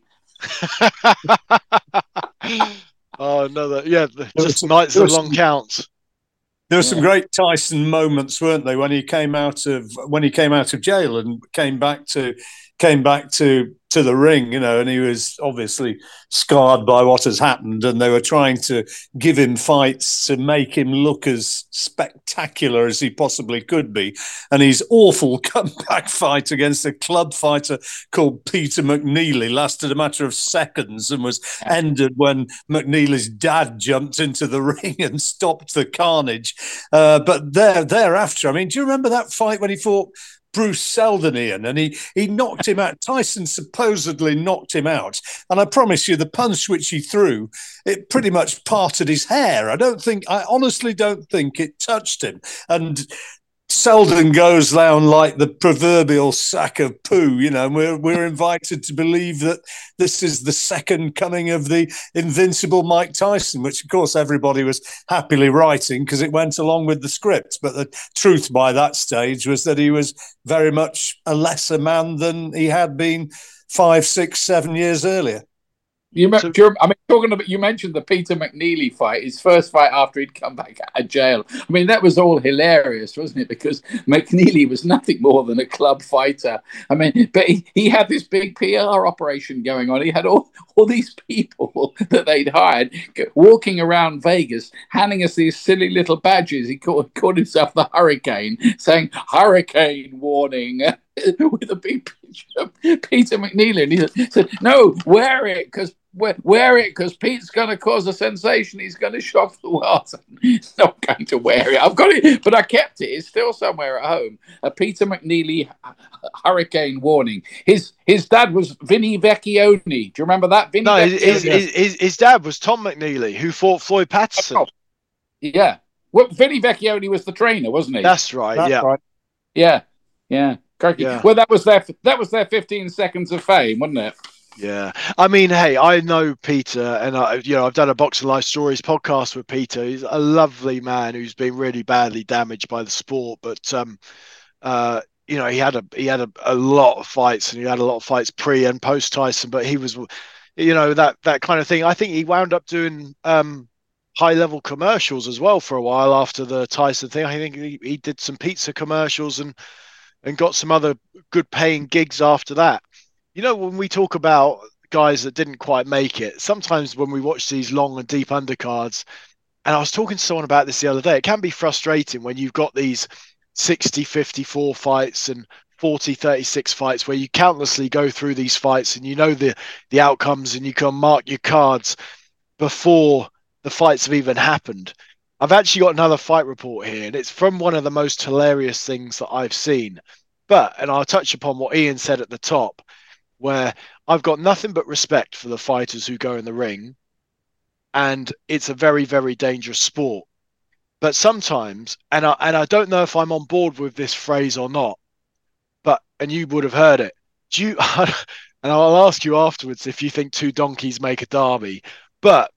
Oh, another, yeah, just was, nights of long some, counts. There were yeah. some great Tyson moments, weren't they, when he came out of when he came out of jail and came back to came back to to the ring, you know, and he was obviously scarred by what has happened, and they were trying to give him fights to make him look as spectacular as he possibly could be. And his awful comeback fight against a club fighter called Peter McNeely lasted a matter of seconds and was ended when McNeely's dad jumped into the ring and stopped the carnage. Uh, but there, thereafter, I mean, do you remember that fight when he fought Bruce Seldon, Ian, and he he knocked him out? Tyson supposedly knocked him out, and I promise you, the punch which he threw, it pretty much parted his hair. I don't think, I honestly don't think it touched him. And Seldon goes down like the proverbial sack of poo, you know, and we're, we're invited to believe that this is the second coming of the invincible Mike Tyson, which, of course, everybody was happily writing because it went along with the script. But the truth by that stage was that he was very much a lesser man than he had been five, six, seven years earlier. You, So- do you, I mean, talking about, you mentioned the Peter McNeely fight, his first fight after he'd come back out of jail. I mean, that was all hilarious, wasn't it? Because McNeely was nothing more than a club fighter. I mean, but he, he had this big P R operation going on. He had all, all these people that they'd hired walking around Vegas, handing us these silly little badges. He called, called himself the Hurricane, saying, "Hurricane warning," with a big picture of Peter McNeely. And he said, "No, wear it, because Wear, wear it because Pete's going to cause a sensation. He's going to shock the world." He's not going to wear it. I've got it, but I kept it. It's still somewhere at home. A Peter McNeely Hurricane warning. His his dad was Vinny Vecchione. Do you remember that? Vinny no, his, his, Vecchione. his, his dad was Tom McNeely, who fought Floyd Patterson. Oh, yeah. Well, Vinny Vecchione was the trainer, wasn't he? That's right. That's yeah. right. Yeah. Yeah. Crikey. Yeah. Well, that was their that was their fifteen seconds of fame, wasn't it? Yeah, I mean, hey, I know Peter, and I, you know, I've done a Boxing Life Stories podcast with Peter. He's a lovely man who's been really badly damaged by the sport, but um, uh, you know, he had a he had a, a lot of fights, and he had a lot of fights pre and post Tyson. But he was, you know, that that kind of thing. I think he wound up doing um, high level commercials as well for a while after the Tyson thing. I think he, he did some pizza commercials and and got some other good paying gigs after that. You know, when we talk about guys that didn't quite make it, sometimes when we watch these long and deep undercards, and I was talking to someone about this the other day, it can be frustrating when you've got these sixty fifty-four fights and forty thirty-six fights where you countlessly go through these fights and you know the, the outcomes and you can mark your cards before the fights have even happened. I've actually got another fight report here, and it's from one of the most hilarious things that I've seen. But, and I'll touch upon what Ian said at the top, where I've got nothing but respect for the fighters who go in the ring, and it's a very, very dangerous sport. But sometimes, and I and I don't know if I'm on board with this phrase or not, but and you would have heard it. Do you? And I'll ask you afterwards if you think two donkeys make a derby. But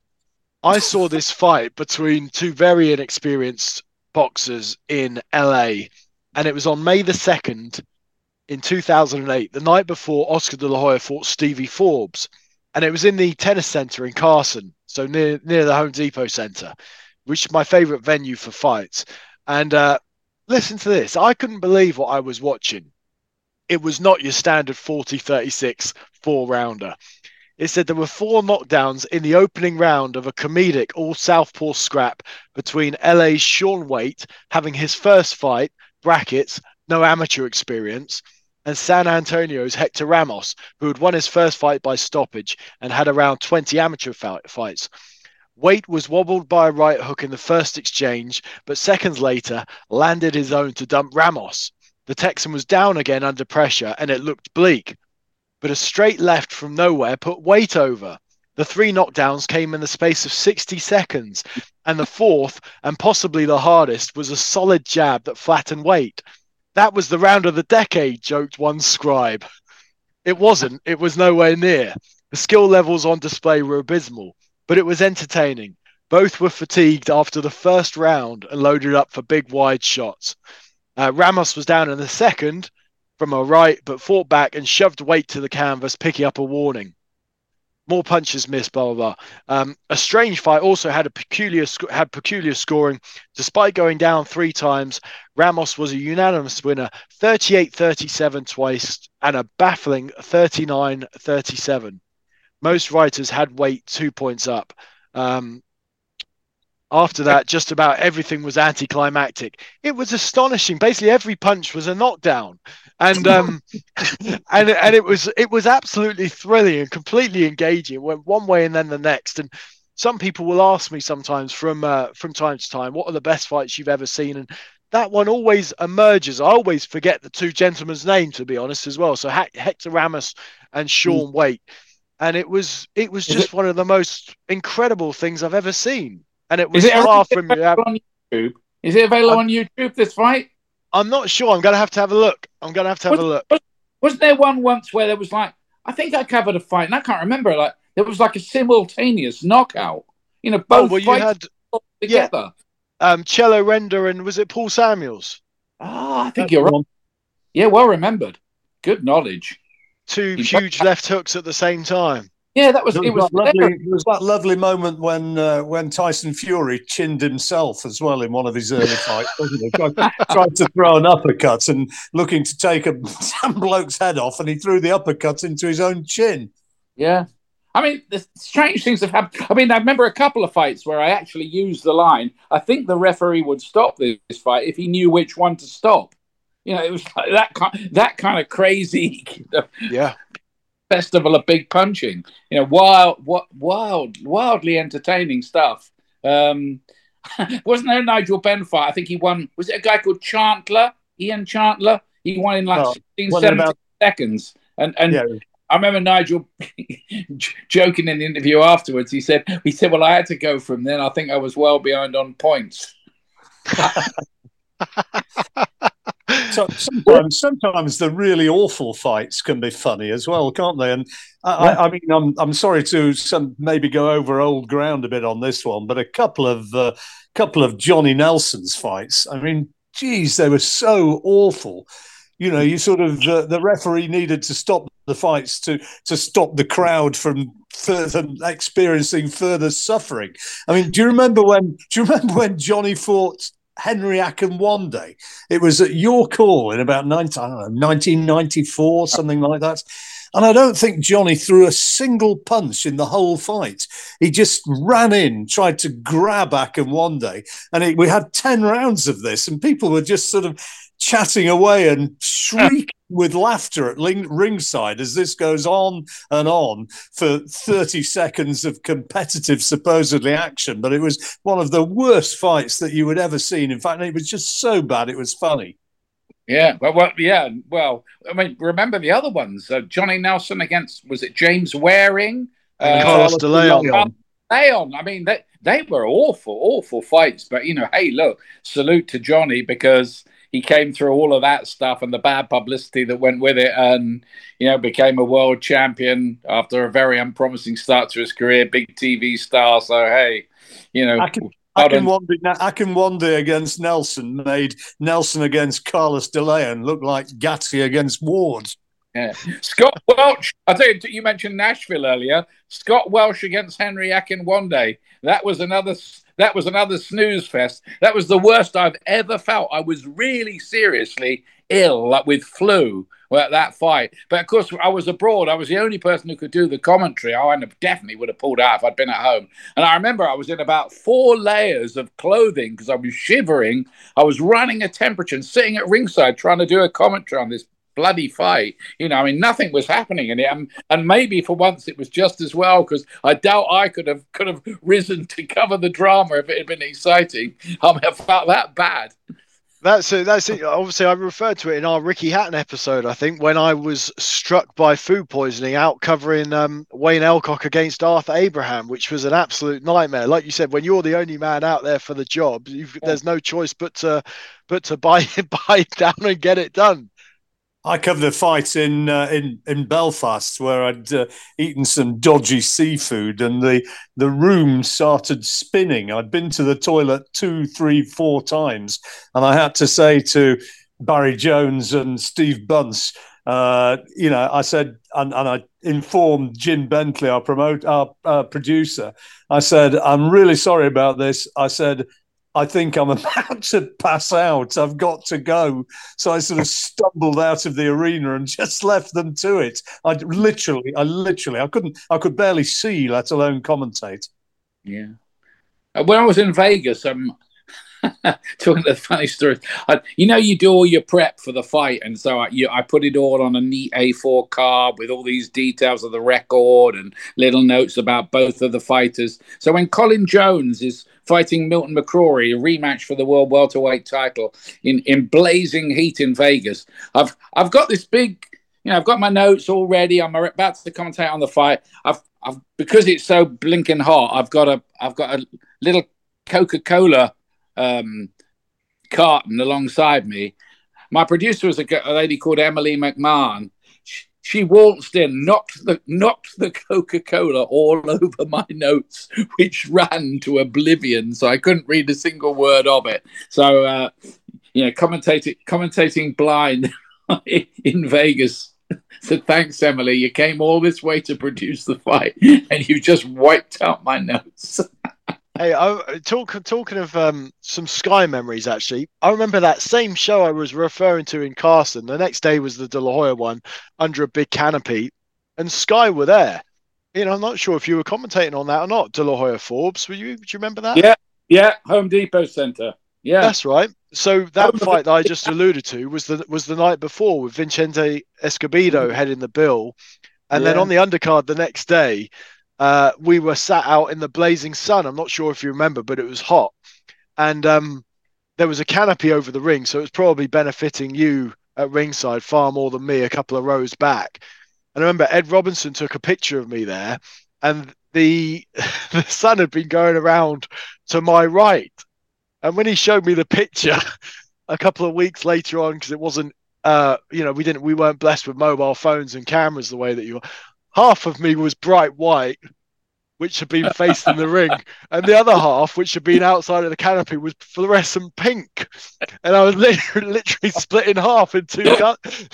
I saw this fight between two very inexperienced boxers in L A, and it was on May the second. In two thousand eight, the night before Oscar De La Hoya fought Stevie Forbes, and it was in the tennis center in Carson, so near near the Home Depot Center, which is my favorite venue for fights. And uh, listen to this. I couldn't believe what I was watching. It was not your standard forty thirty-six four-rounder. It said there were four knockdowns in the opening round of a comedic all-southpaw scrap between L A's Sean Waite, having his first fight, brackets, no amateur experience, and San Antonio's Hector Ramos, who had won his first fight by stoppage and had around twenty amateur fights. Waite was wobbled by a right hook in the first exchange, but seconds later landed his own to dump Ramos. The Texan was down again under pressure, and it looked bleak. But a straight left from nowhere put Waite over. The three knockdowns came in the space of sixty seconds, and the fourth, and possibly the hardest, was a solid jab that flattened Waite. That was the round of the decade, joked one scribe. It wasn't. It was nowhere near. The skill levels on display were abysmal, but it was entertaining. Both were fatigued after the first round and loaded up for big wide shots. Uh, Ramos was down in the second from a right, but fought back and shoved Waite to the canvas, picking up a warning. More punches missed, blah, blah, blah. Um, a strange fight also had a peculiar had peculiar scoring. Despite going down three times, Ramos was a unanimous winner, thirty-eight thirty-seven twice, and a baffling thirty-nine thirty-seven. Most writers had Waite two points up. Um, after that, just about everything was anticlimactic. It was astonishing. Basically, every punch was a knockdown, and um, and and it was it was absolutely thrilling and completely engaging. It went one way and then the next. And some people will ask me sometimes from uh, from time to time, what are the best fights you've ever seen? And that one always emerges. I always forget the two gentlemen's names, to be honest, as well. So Hector Ramos and Sean Waite, and it was it was just one of the most incredible things I've ever seen. And it was Is it far from on YouTube? Is it available I'm, on YouTube, this fight? I'm not sure. I'm going to have to have a look. I'm going to have to have was, a look. Was, wasn't there one once where there was like, I think I covered a fight, and I can't remember, like, there was like a simultaneous knockout. You know, both oh, well, fights you had, together. Yeah, um, Cello Render and was it Paul Samuels? Ah, oh, I think That's you're right. One. Yeah, well remembered. Good knowledge. Two huge left hooks at the same time. Yeah, that was There it. was, Was that lovely, there was that lovely moment when uh, when Tyson Fury chinned himself as well in one of his early fights, wasn't he? Tried, tried to throw an uppercut and looking to take a some bloke's head off, and he threw the uppercut into his own chin. Yeah. I mean, the strange things have happened. I mean, I remember a couple of fights where I actually used the line, I think the referee would stop this fight if he knew which one to stop. You know, it was like that kind, that kind of crazy yeah. festival of big punching. You know, wild, wild, wildly entertaining stuff. Um, wasn't there a Nigel Benn fight? I think he won. Was it a guy called Chantler? Ian Chantler? He won in like oh, sixteen, seventeen about, seconds. And and yeah. I remember Nigel joking in the interview afterwards. He said, "He said, well, I had to go from then. I think I was well behind on points." So sometimes, sometimes the really awful fights can be funny as well, can't they? And I, yeah. I, I mean, I'm I'm sorry to some maybe go over old ground a bit on this one, but a couple of uh, couple of Johnny Nelson's fights. I mean, geez, they were so awful. You know, you sort of uh, the referee needed to stop the fights to to stop the crowd from further experiencing further suffering. I mean, do you remember when? Do you remember when Johnny fought Henry Akinwande? It was at York Hall in about nineteen, I don't know, nineteen ninety-four, something like that. And I don't think Johnny threw a single punch in the whole fight. He just ran in, tried to grab Akinwande, and it, we had ten rounds of this, and people were just sort of chatting away and shrieking with laughter at ling- ringside as this goes on and on for thirty seconds of competitive, supposedly, action. But it was one of the worst fights that you would ever seen. In fact, it was just so bad it was funny. Yeah, well, well yeah, well, I mean, remember the other ones? Uh, Johnny Nelson against, was it James Waring? Uh, Carlos De Leon. Leon. I mean, they, they were awful, awful fights. But, you know, hey, look, salute to Johnny because he came through all of that stuff and the bad publicity that went with it and, you know, became a world champion after a very unpromising start to his career, big T V star. So, hey, you know. Akinwande, Akinwande against Nelson made Nelson against Carlos De Leon look like Gatti against Ward. Yeah. Scott Welch, I think you mentioned Nashville earlier. Scott Welch against Henry Akinwande. That was another... That was another snooze fest. That was the worst I've ever felt. I was really seriously ill, like with flu, at that fight. But of course, I was abroad. I was the only person who could do the commentary. I definitely would have pulled out if I'd been at home. And I remember I was in about four layers of clothing because I was shivering. I was running a temperature and sitting at ringside trying to do a commentary on this bloody fight. You know, I mean, nothing was happening in it, and, and maybe for once it was just as well because I doubt I could have could have risen to cover the drama if it had been exciting. I mean, I felt that bad. That's it. That's it. Obviously, I referred to it in our Ricky Hatton episode. I think when I was struck by food poisoning out covering um, Wayne Elcock against Arthur Abraham, which was an absolute nightmare. Like you said, when you're the only man out there for the job, you've, yeah. there's no choice but to but to buy buy down and get it done. I covered a fight in uh, in in Belfast where I'd uh, eaten some dodgy seafood and the the room started spinning. I'd been to the toilet two, three, four times, and I had to say to Barry Jones and Steve Bunce, uh, you know, I said, and, and I informed Jim Bentley, our promote, our uh, producer. I said, I'm really sorry about this. I said, I think I'm about to pass out. I've got to go. So I sort of stumbled out of the arena and just left them to it. I literally, I literally, I couldn't, I could barely see, let alone commentate. Yeah. When I was in Vegas, um, talking the funny story, I, you know, you do all your prep for the fight, and so I, you, I put it all on a neat A four card with all these details of the record and little notes about both of the fighters. So when Colin Jones is fighting Milton McCrory, a rematch for the world welterweight title in, in blazing heat in Vegas, I've I've got this big, you know, I've got my notes all ready. I'm about to commentate on the fight. I've I've because it's so blinking hot. I've got a I've got a little Coca-Cola um, carton alongside me. My producer was a, a lady called Emily McMahon. She, she waltzed in, knocked the knocked the Coca-Cola all over my notes, which ran to oblivion. So I couldn't read a single word of it. So uh, you know, commentating commentating blind in Vegas So thanks, Emily. You came all this way to produce the fight, and you just wiped out my notes. Hey, I, talk, talking of um, some Sky memories, actually, I remember that same show I was referring to in Carson. The next day was the De La Hoya one under a big canopy, and Sky were there. You know, I'm not sure if you were commentating on that or not. De La Hoya Forbes, were you? Do you remember that? Yeah, yeah, Home Depot Centre. Yeah, that's right. So that fight that I just alluded to was the was the night before with Vicente Escobedo heading the bill, and yeah. then on the undercard the next day. Uh, we were sat out in the blazing sun. I'm not sure if you remember, but it was hot. And um, there was a canopy over the ring, so it was probably benefiting you at ringside far more than me a couple of rows back. And I remember Ed Robinson took a picture of me there, and the, the sun had been going around to my right. And when he showed me the picture a couple of weeks later on, because it wasn't, uh, you know, we didn't, we weren't blessed with mobile phones and cameras the way that you are. Half of me was bright white, which had been facing the ring, and the other half, which had been outside of the canopy, was fluorescent pink. And I was literally, literally split in half in two, co-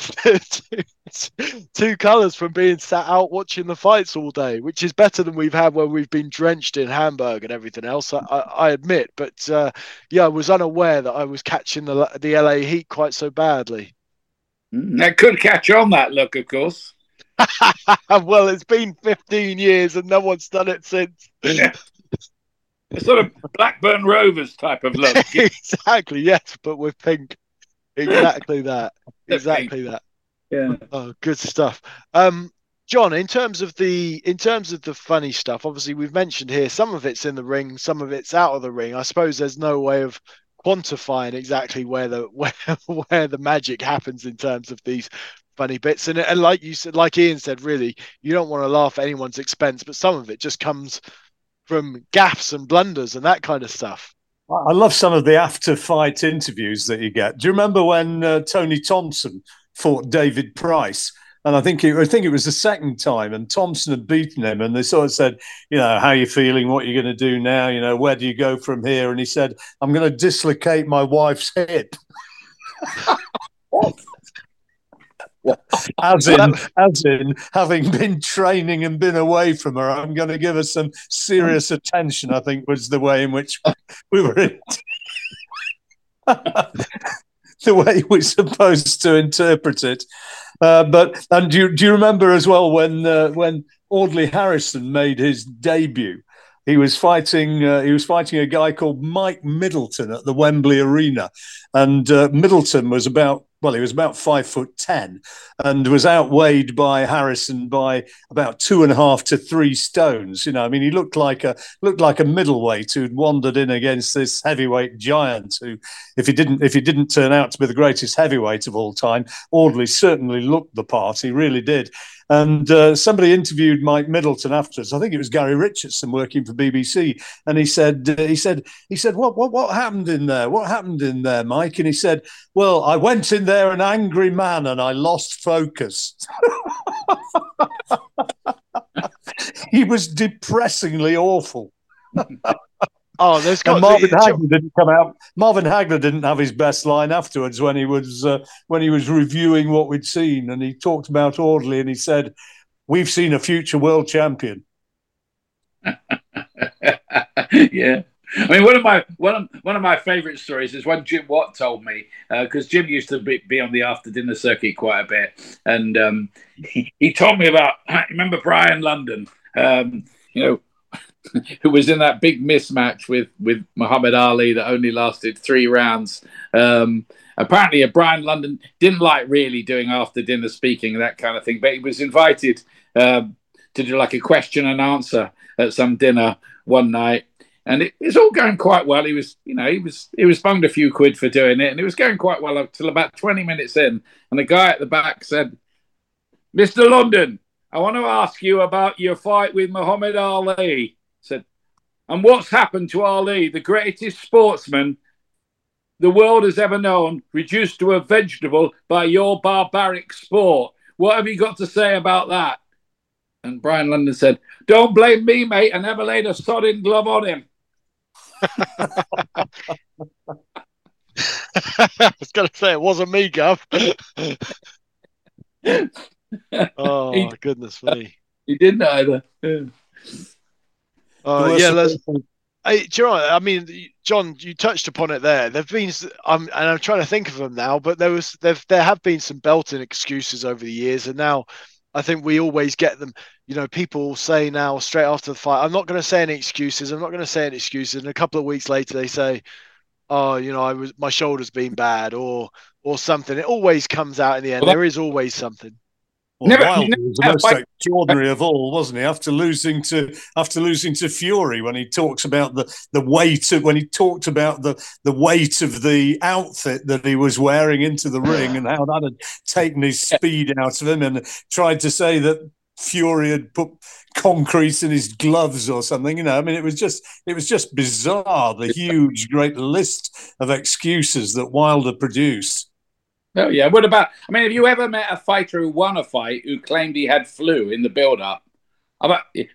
two, two colours from being sat out watching the fights all day, which is better than we've had when we've been drenched in Hamburg and everything else, I, I, I admit. But uh, yeah, I was unaware that I was catching the, the L A heat quite so badly. That could catch on, that look, of course. Well, it's been fifteen years and no one's done it since. Yeah. A sort of Blackburn Rovers type of look. Exactly, yes, but with pink. Exactly that. Exactly that. Yeah. Oh, good stuff. Um, John, in terms of the in terms of the funny stuff, obviously we've mentioned here some of it's in the ring, some of it's out of the ring. I suppose there's no way of quantifying exactly where the where where the magic happens in terms of these funny bits, and, and like you said, like Ian said, really, you don't want to laugh at anyone's expense, but some of it just comes from gaffes and blunders and that kind of stuff. I love some of the after-fight interviews that you get. Do you remember when uh, Tony Thompson fought David Price? And I think it, I think it was the second time, and Thompson had beaten him, and they sort of said, you know, how are you feeling? What are you going to do now? You know, where do you go from here? And he said, I'm going to dislocate my wife's hip. As in, as in, having been training and been away from her, I'm going to give her some serious attention, I think was the way in which we were in. The way we're supposed to interpret it. Uh, but and do you, do you remember as well when uh, when Audley Harrison made his debut? He was fighting. Uh, he was fighting a guy called Mike Middleton at the Wembley Arena, and uh, Middleton was about well, he was about five foot ten, and was outweighed by Harrison by about two and a half to three stones. You know, I mean, he looked like a looked like a middleweight who'd wandered in against this heavyweight giant. Who, if he didn't, if he didn't turn out to be the greatest heavyweight of all time, Audley certainly looked the part. He really did. And uh, somebody interviewed Mike Middleton afterwards. I think it was Gary Richardson working for B B C, and he said, uh, he said, he said, what, what, what happened in there? What happened in there, Mike? And he said, well, I went in there an angry man, and I lost focus. He was depressingly awful. Oh, there's got and Marvin to, Hagler didn't come out. Marvin Hagler didn't have his best line afterwards when he was uh, when he was reviewing what we'd seen, and he talked about Audley, and he said, "We've seen a future world champion." Yeah, I mean, one of my one of one of my favourite stories is when Jim Watt told me, because uh, Jim used to be, be on the after dinner circuit quite a bit, and um, he, he told me about. Remember Brian London? Um, you know. Who was in that big mismatch with, with Muhammad Ali that only lasted three rounds. Um, apparently, uh, Brian London didn't like really doing after dinner speaking and that kind of thing, but he was invited um, to do like a question and answer at some dinner one night, and it, it was all going quite well. He was, you know, he was he was bunged a few quid for doing it, and it was going quite well until about twenty minutes in, and the guy at the back said, "Mister London, I want to ask you about your fight with Muhammad Ali." Said, and what's happened to Ali, the greatest sportsman the world has ever known, reduced to a vegetable by your barbaric sport? What have you got to say about that? And Brian London said, don't blame me, mate. I never laid a sodding glove on him. I was going to say it wasn't me, Gov. Oh, he, goodness me. he didn't either. Yeah. Uh, yeah, let's. Hey, do you know what? I mean, John, you touched upon it there. There've been, I'm, and I'm trying to think of them now, but there was, there, there have been some belting excuses over the years, and now I think we always get them. You know, people say now straight after the fight, I'm not going to say any excuses. I'm not going to say any excuses. And a couple of weeks later, they say, "Oh, you know, I was my shoulder's been bad," or or something. It always comes out in the end. Well, that, there is always something. Well, never, Wilder never was the most fight. extraordinary of all, wasn't he? After losing to after losing to Fury, when he talks about the, the weight of when he talked about the, the weight of the outfit that he was wearing into the ring and how that had taken his speed out of him, and tried to say that Fury had put concrete in his gloves or something. You know, I mean, it was just it was just bizarre, the huge, great list of excuses that Wilder produced. Oh, yeah. What about, I mean, have you ever met a fighter who won a fight who claimed he had flu in the build-up? About, the,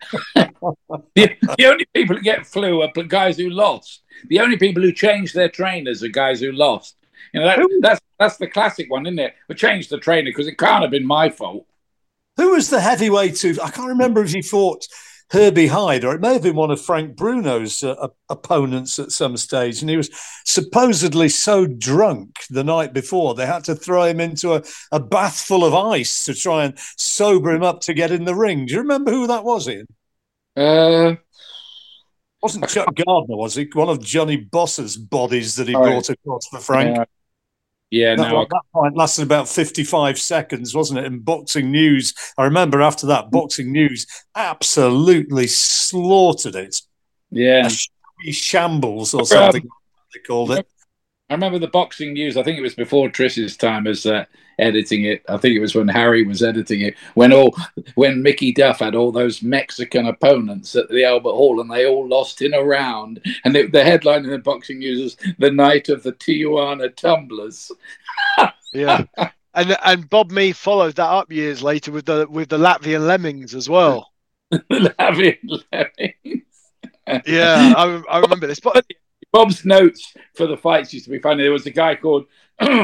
the only people who get flu are guys who lost. The only people who change their trainers are guys who lost. You know, that, that's that's the classic one, isn't it? We changed the trainer because it can't have been my fault. Who was the heavyweight who, I can't remember if he fought Herbie Hyde, or it may have been one of Frank Bruno's uh, opponents at some stage. And he was supposedly so drunk the night before, they had to throw him into a, a bath full of ice to try and sober him up to get in the ring. Do you remember who that was, Ian? Uh, wasn't Chuck Gardner, was he? One of Johnny Boss's bodies that he oh, brought across for Frank. Yeah. Yeah, that, no. that fight lasted about fifty-five seconds, wasn't it? In Boxing News, I remember after that, Boxing News absolutely slaughtered it. Yeah, a shambles or something um, they called it. I remember the Boxing News. I think it was before Trish's time as uh, editing it. I think it was when Harry was editing it. When all when Mickey Duff had all those Mexican opponents at the Albert Hall, and they all lost in a round. And it, the headline in the Boxing News was "The Night of the Tijuana Tumblers." Yeah, and and Bob Mee followed that up years later with the with the Latvian Lemmings as well. The Latvian Lemmings. Yeah, I, I remember this. But Bob's notes for the fights used to be funny. There was a guy called, uh,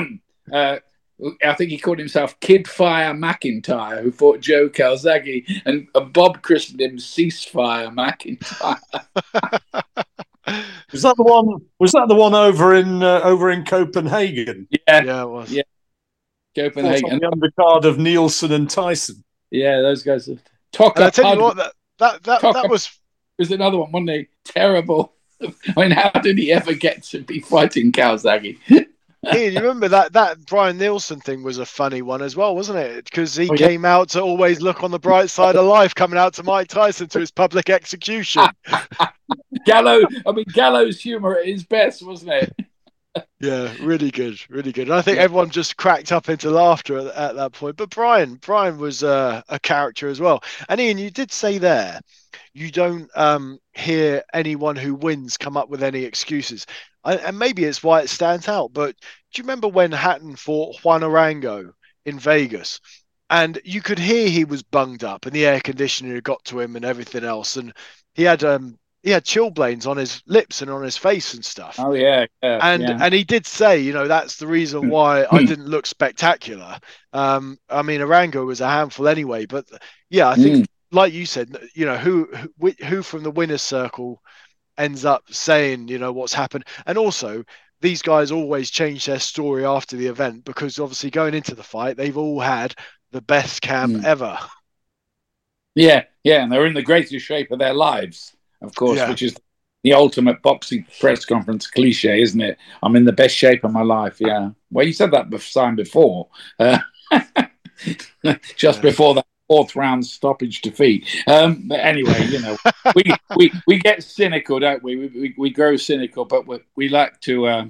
I think he called himself Kid Fire McIntyre, who fought Joe Calzaghe, and, and Bob christened him Ceasefire McIntyre. Was that the one? Was that the one over in uh, over in Copenhagen? Yeah, yeah, it was. Yeah, Copenhagen. On the undercard of Nielsen and Tyson. Yeah, those guys. Are... Talk. I tell you what, that that that, that was was another one, wasn't he? Terrible. I mean, how did he ever get to be fighting Calzaghe? Ian, you remember that that Brian Nielsen thing was a funny one as well, wasn't it? Because he oh, yeah. came out to always look on the bright side of life, coming out to Mike Tyson to his public execution. Gallo, I mean, Gallo's humour at his best, wasn't it? Yeah, really good, really good. And I think everyone just cracked up into laughter at, at that point. But Brian, Brian was uh, a character as well. And Ian, you did say there, you don't um, hear anyone who wins come up with any excuses. I, and maybe it's why it stands out. But do you remember when Hatton fought Juan Arango in Vegas? And you could hear he was bunged up and the air conditioner had got to him and everything else. And he had um, he had chilblains on his lips and on his face and stuff. Oh, yeah. yeah and yeah. and he did say, you know, that's the reason why I didn't look spectacular. Um, I mean, Arango was a handful anyway. But, yeah, I think, mm. like you said, you know, who, who who from the winner's circle ends up saying, you know, what's happened. And also, these guys always change their story after the event because, obviously, going into the fight, they've all had the best camp mm. ever. Yeah, yeah, and they're in the greatest shape of their lives. Of course, yeah. Which is the ultimate boxing press conference cliche, isn't it? I'm in the best shape of my life, yeah. Well, you said that time before. Uh, just yeah. before that fourth round stoppage defeat. Um, but anyway, you know, we, we we get cynical, don't we? We we, we grow cynical, but we, we like to uh,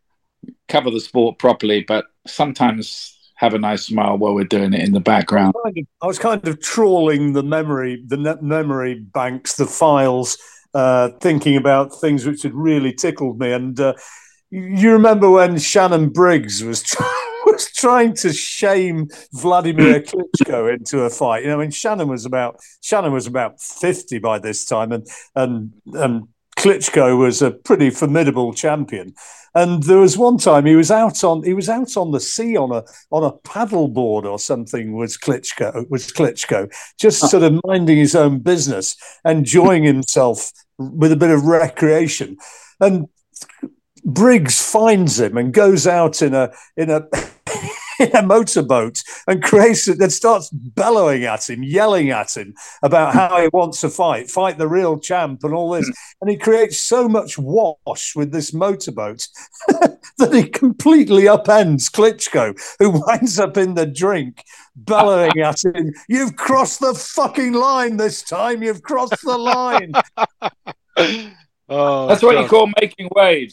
cover the sport properly, but sometimes have a nice smile while we're doing it in the background. I was kind of, I was kind of trawling the memory, the memory banks, the files, uh, thinking about things which had really tickled me. And uh, you remember when Shannon Briggs was try- was trying to shame Vladimir Klitschko into a fight? You know, I mean, Shannon was about Shannon was about fifty by this time, and and and Klitschko was a pretty formidable champion. And there was one time he was out on he was out on the sea on a on a paddleboard or something. Was Klitschko was Klitschko just sort of minding his own business, enjoying himself with a bit of recreation, and Briggs finds him and goes out in a in a in a motorboat and creates it and starts bellowing at him, yelling at him about how he wants to fight, fight the real champ and all this. And he creates so much wash with this motorboat that he completely upends Klitschko, who winds up in the drink, bellowing at him, "You've crossed the fucking line this time. You've crossed the line." Oh, that's God. What you call making waves.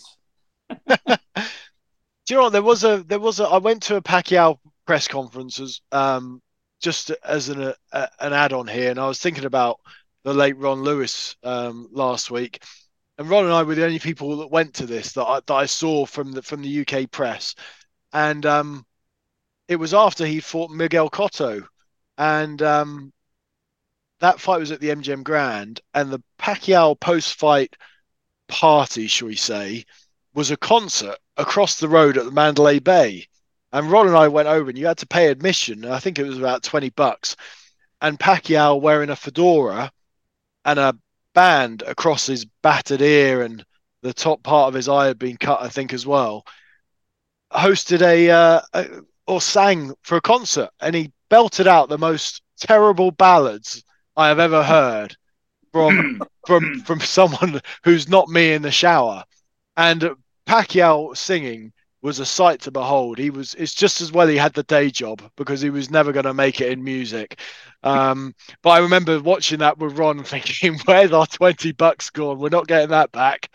Do you know what? There was a there was a. I went to a Pacquiao press conference um, just as an a, an add-on here, and I was thinking about the late Ron Lewis um, last week, and Ron and I were the only people that went to this that I, that I saw from the from the U K press, and um, it was after he fought Miguel Cotto, and um, that fight was at the M G M Grand, and the Pacquiao post-fight party, shall we say, was a concert across the road at the Mandalay Bay. And Ron and I went over, and you had to pay admission. And I think it was about twenty bucks. And Pacquiao wearing a fedora and a band across his battered ear, and the top part of his eye had been cut, I think, as well, hosted a, uh, a or sang for a concert. And he belted out the most terrible ballads I have ever heard from from from someone who's not me in the shower. And Pacquiao singing was a sight to behold. He was, it's just as well he had the day job, because he was never going to make it in music. Um, but I remember watching that with Ron thinking, where's our twenty bucks gone? We're not getting that back.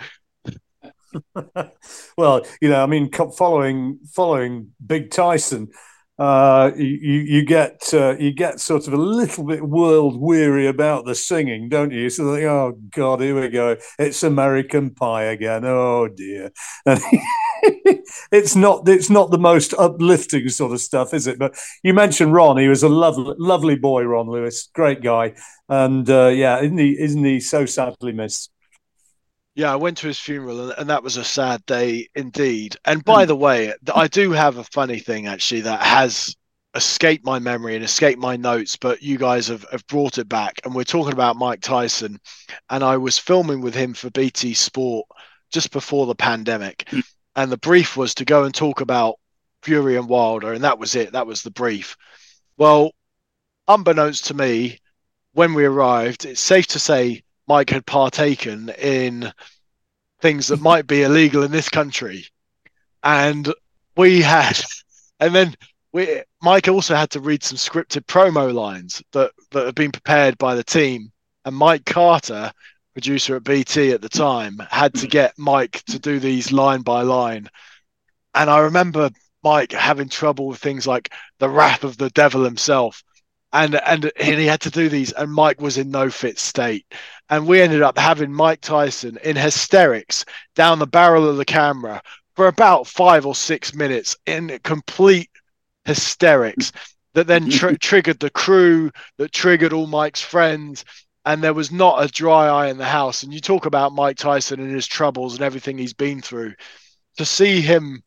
Well, you know, I mean, following, following Big Tyson, Uh, you you get uh, you get sort of a little bit world weary about the singing, don't you? So like, oh God, here we go. It's American Pie again. Oh dear. And it's not it's not the most uplifting sort of stuff, is it? But you mentioned Ron. He was a lovely lovely boy, Ron Lewis, great guy, and uh, yeah, isn't he? Isn't he so sadly missed? Yeah, I went to his funeral, and that was a sad day indeed. And by the way, I do have a funny thing, actually, that has escaped my memory and escaped my notes, but you guys have, have brought it back. And we're talking about Mike Tyson. And I was filming with him for B T Sport just before the pandemic. And the brief was to go and talk about Fury and Wilder. And that was it. That was the brief. Well, unbeknownst to me, when we arrived, it's safe to say Mike had partaken in things that might be illegal in this country. And we had, and then we, Mike also had to read some scripted promo lines that, that had been prepared by the team. And Mike Carter, producer at B T at the time, had to get Mike to do these line by line. And I remember Mike having trouble with things like the wrath of the devil himself. And, and and he had to do these, and Mike was in no fit state. And we ended up having Mike Tyson in hysterics down the barrel of the camera for about five or six minutes in complete hysterics that then tr- triggered the crew, that triggered all Mike's friends. And there was not a dry eye in the house. And you talk about Mike Tyson and his troubles and everything he's been through. To see him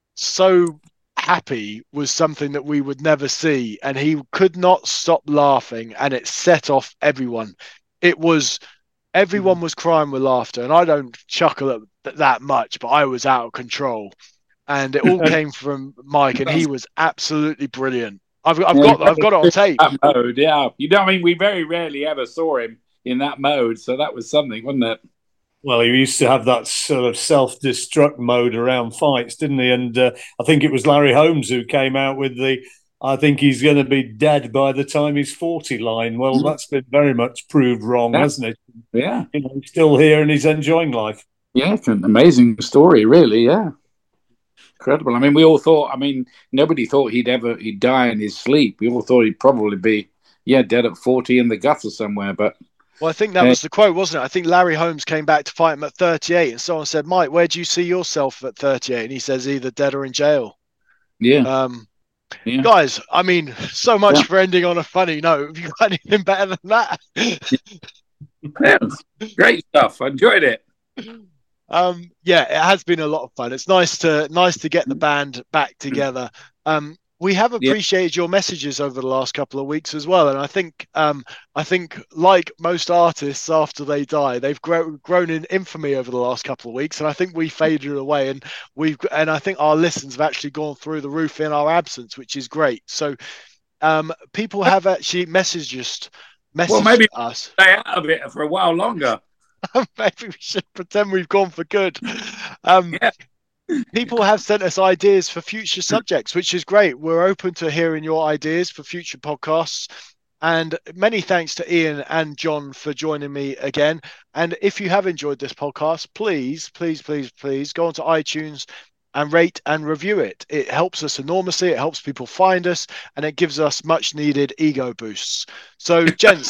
so happy was something that we would never see, and he could not stop laughing, and it set off everyone. It was everyone was crying with laughter, and I don't chuckle at that much, but I was out of control, and it all came from Mike, and he was absolutely brilliant. I've, I've got I've got it on tape. That mode, yeah. You know, I mean, we very rarely ever saw him in that mode, so that was something, wasn't it? Well, he used to have that sort of self-destruct mode around fights, didn't he? And uh, I think it was Larry Holmes who came out with the, I think he's going to be dead by the time he's forty line. Well, mm-hmm. That's been very much proved wrong, yeah. hasn't it? Yeah. You know, he's still here and he's enjoying life. Yeah, it's an amazing story, really, yeah. Incredible. I mean, we all thought, I mean, nobody thought he'd ever, he'd die in his sleep. We all thought he'd probably be, yeah, dead at forty in the gutter somewhere, but... Well, I think that was the quote, wasn't it? I think Larry Holmes came back to fight him at thirty-eight, and someone said, Mike, where do you see yourself at thirty-eight? And he says, either dead or in jail. Yeah. Um, yeah. Guys, I mean, so much yeah. for ending on a funny note. Have you got anything better than that? Yeah. Great stuff. I enjoyed it. Um, yeah, it has been a lot of fun. It's nice to nice to get the band back together. Um, we have appreciated yeah. your messages over the last couple of weeks as well, and I think um, I think like most artists after they die, they've grow, grown in infamy over the last couple of weeks, and I think we faded away, and we've and I think our listens have actually gone through the roof in our absence, which is great. So um, people have actually messaged us, messaged well, maybe us. Stay out of it for a while longer. Maybe we should pretend we've gone for good. Um, yeah. People have sent us ideas for future subjects, which is great. We're open to hearing your ideas for future podcasts. And many thanks to Ian and John for joining me again. And if you have enjoyed this podcast, please, please, please, please go onto iTunes and rate and review it. It helps us enormously. It helps people find us, and it gives us much needed ego boosts. So, gents,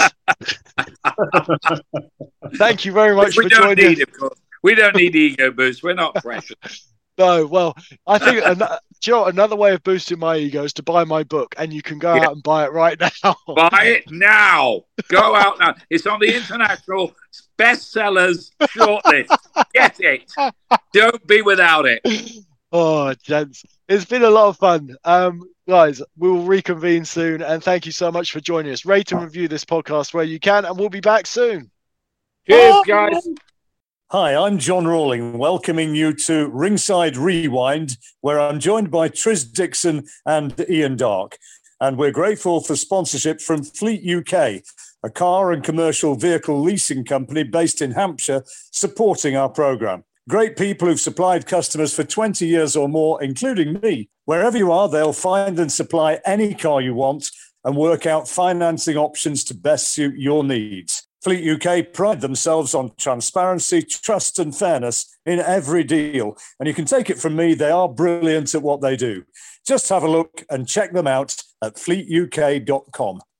thank you very much we for don't joining. Need, of course. We don't need ego boosts. We're not precious. No, well, I think another, you know, another way of boosting my ego is to buy my book, and you can go yeah. out and buy it right now. Buy it now. Go out now. It's on the international bestsellers shortlist. Get it. Don't be without it. Oh, gents, it's been a lot of fun. Um, guys, we will reconvene soon, and thank you so much for joining us. Rate and review this podcast where you can, and we'll be back soon. Cheers, oh, guys. Hi, I'm John Rawling, welcoming you to Ringside Rewind, where I'm joined by Tris Dixon and Ian Darke. And we're grateful for sponsorship from Fleet U K, a car and commercial vehicle leasing company based in Hampshire, supporting our programme. Great people who've supplied customers for twenty years or more, including me. Wherever you are, they'll find and supply any car you want and work out financing options to best suit your needs. Fleet U K pride themselves on transparency, trust and fairness in every deal. And you can take it from me, they are brilliant at what they do. Just have a look and check them out at fleet u k dot com.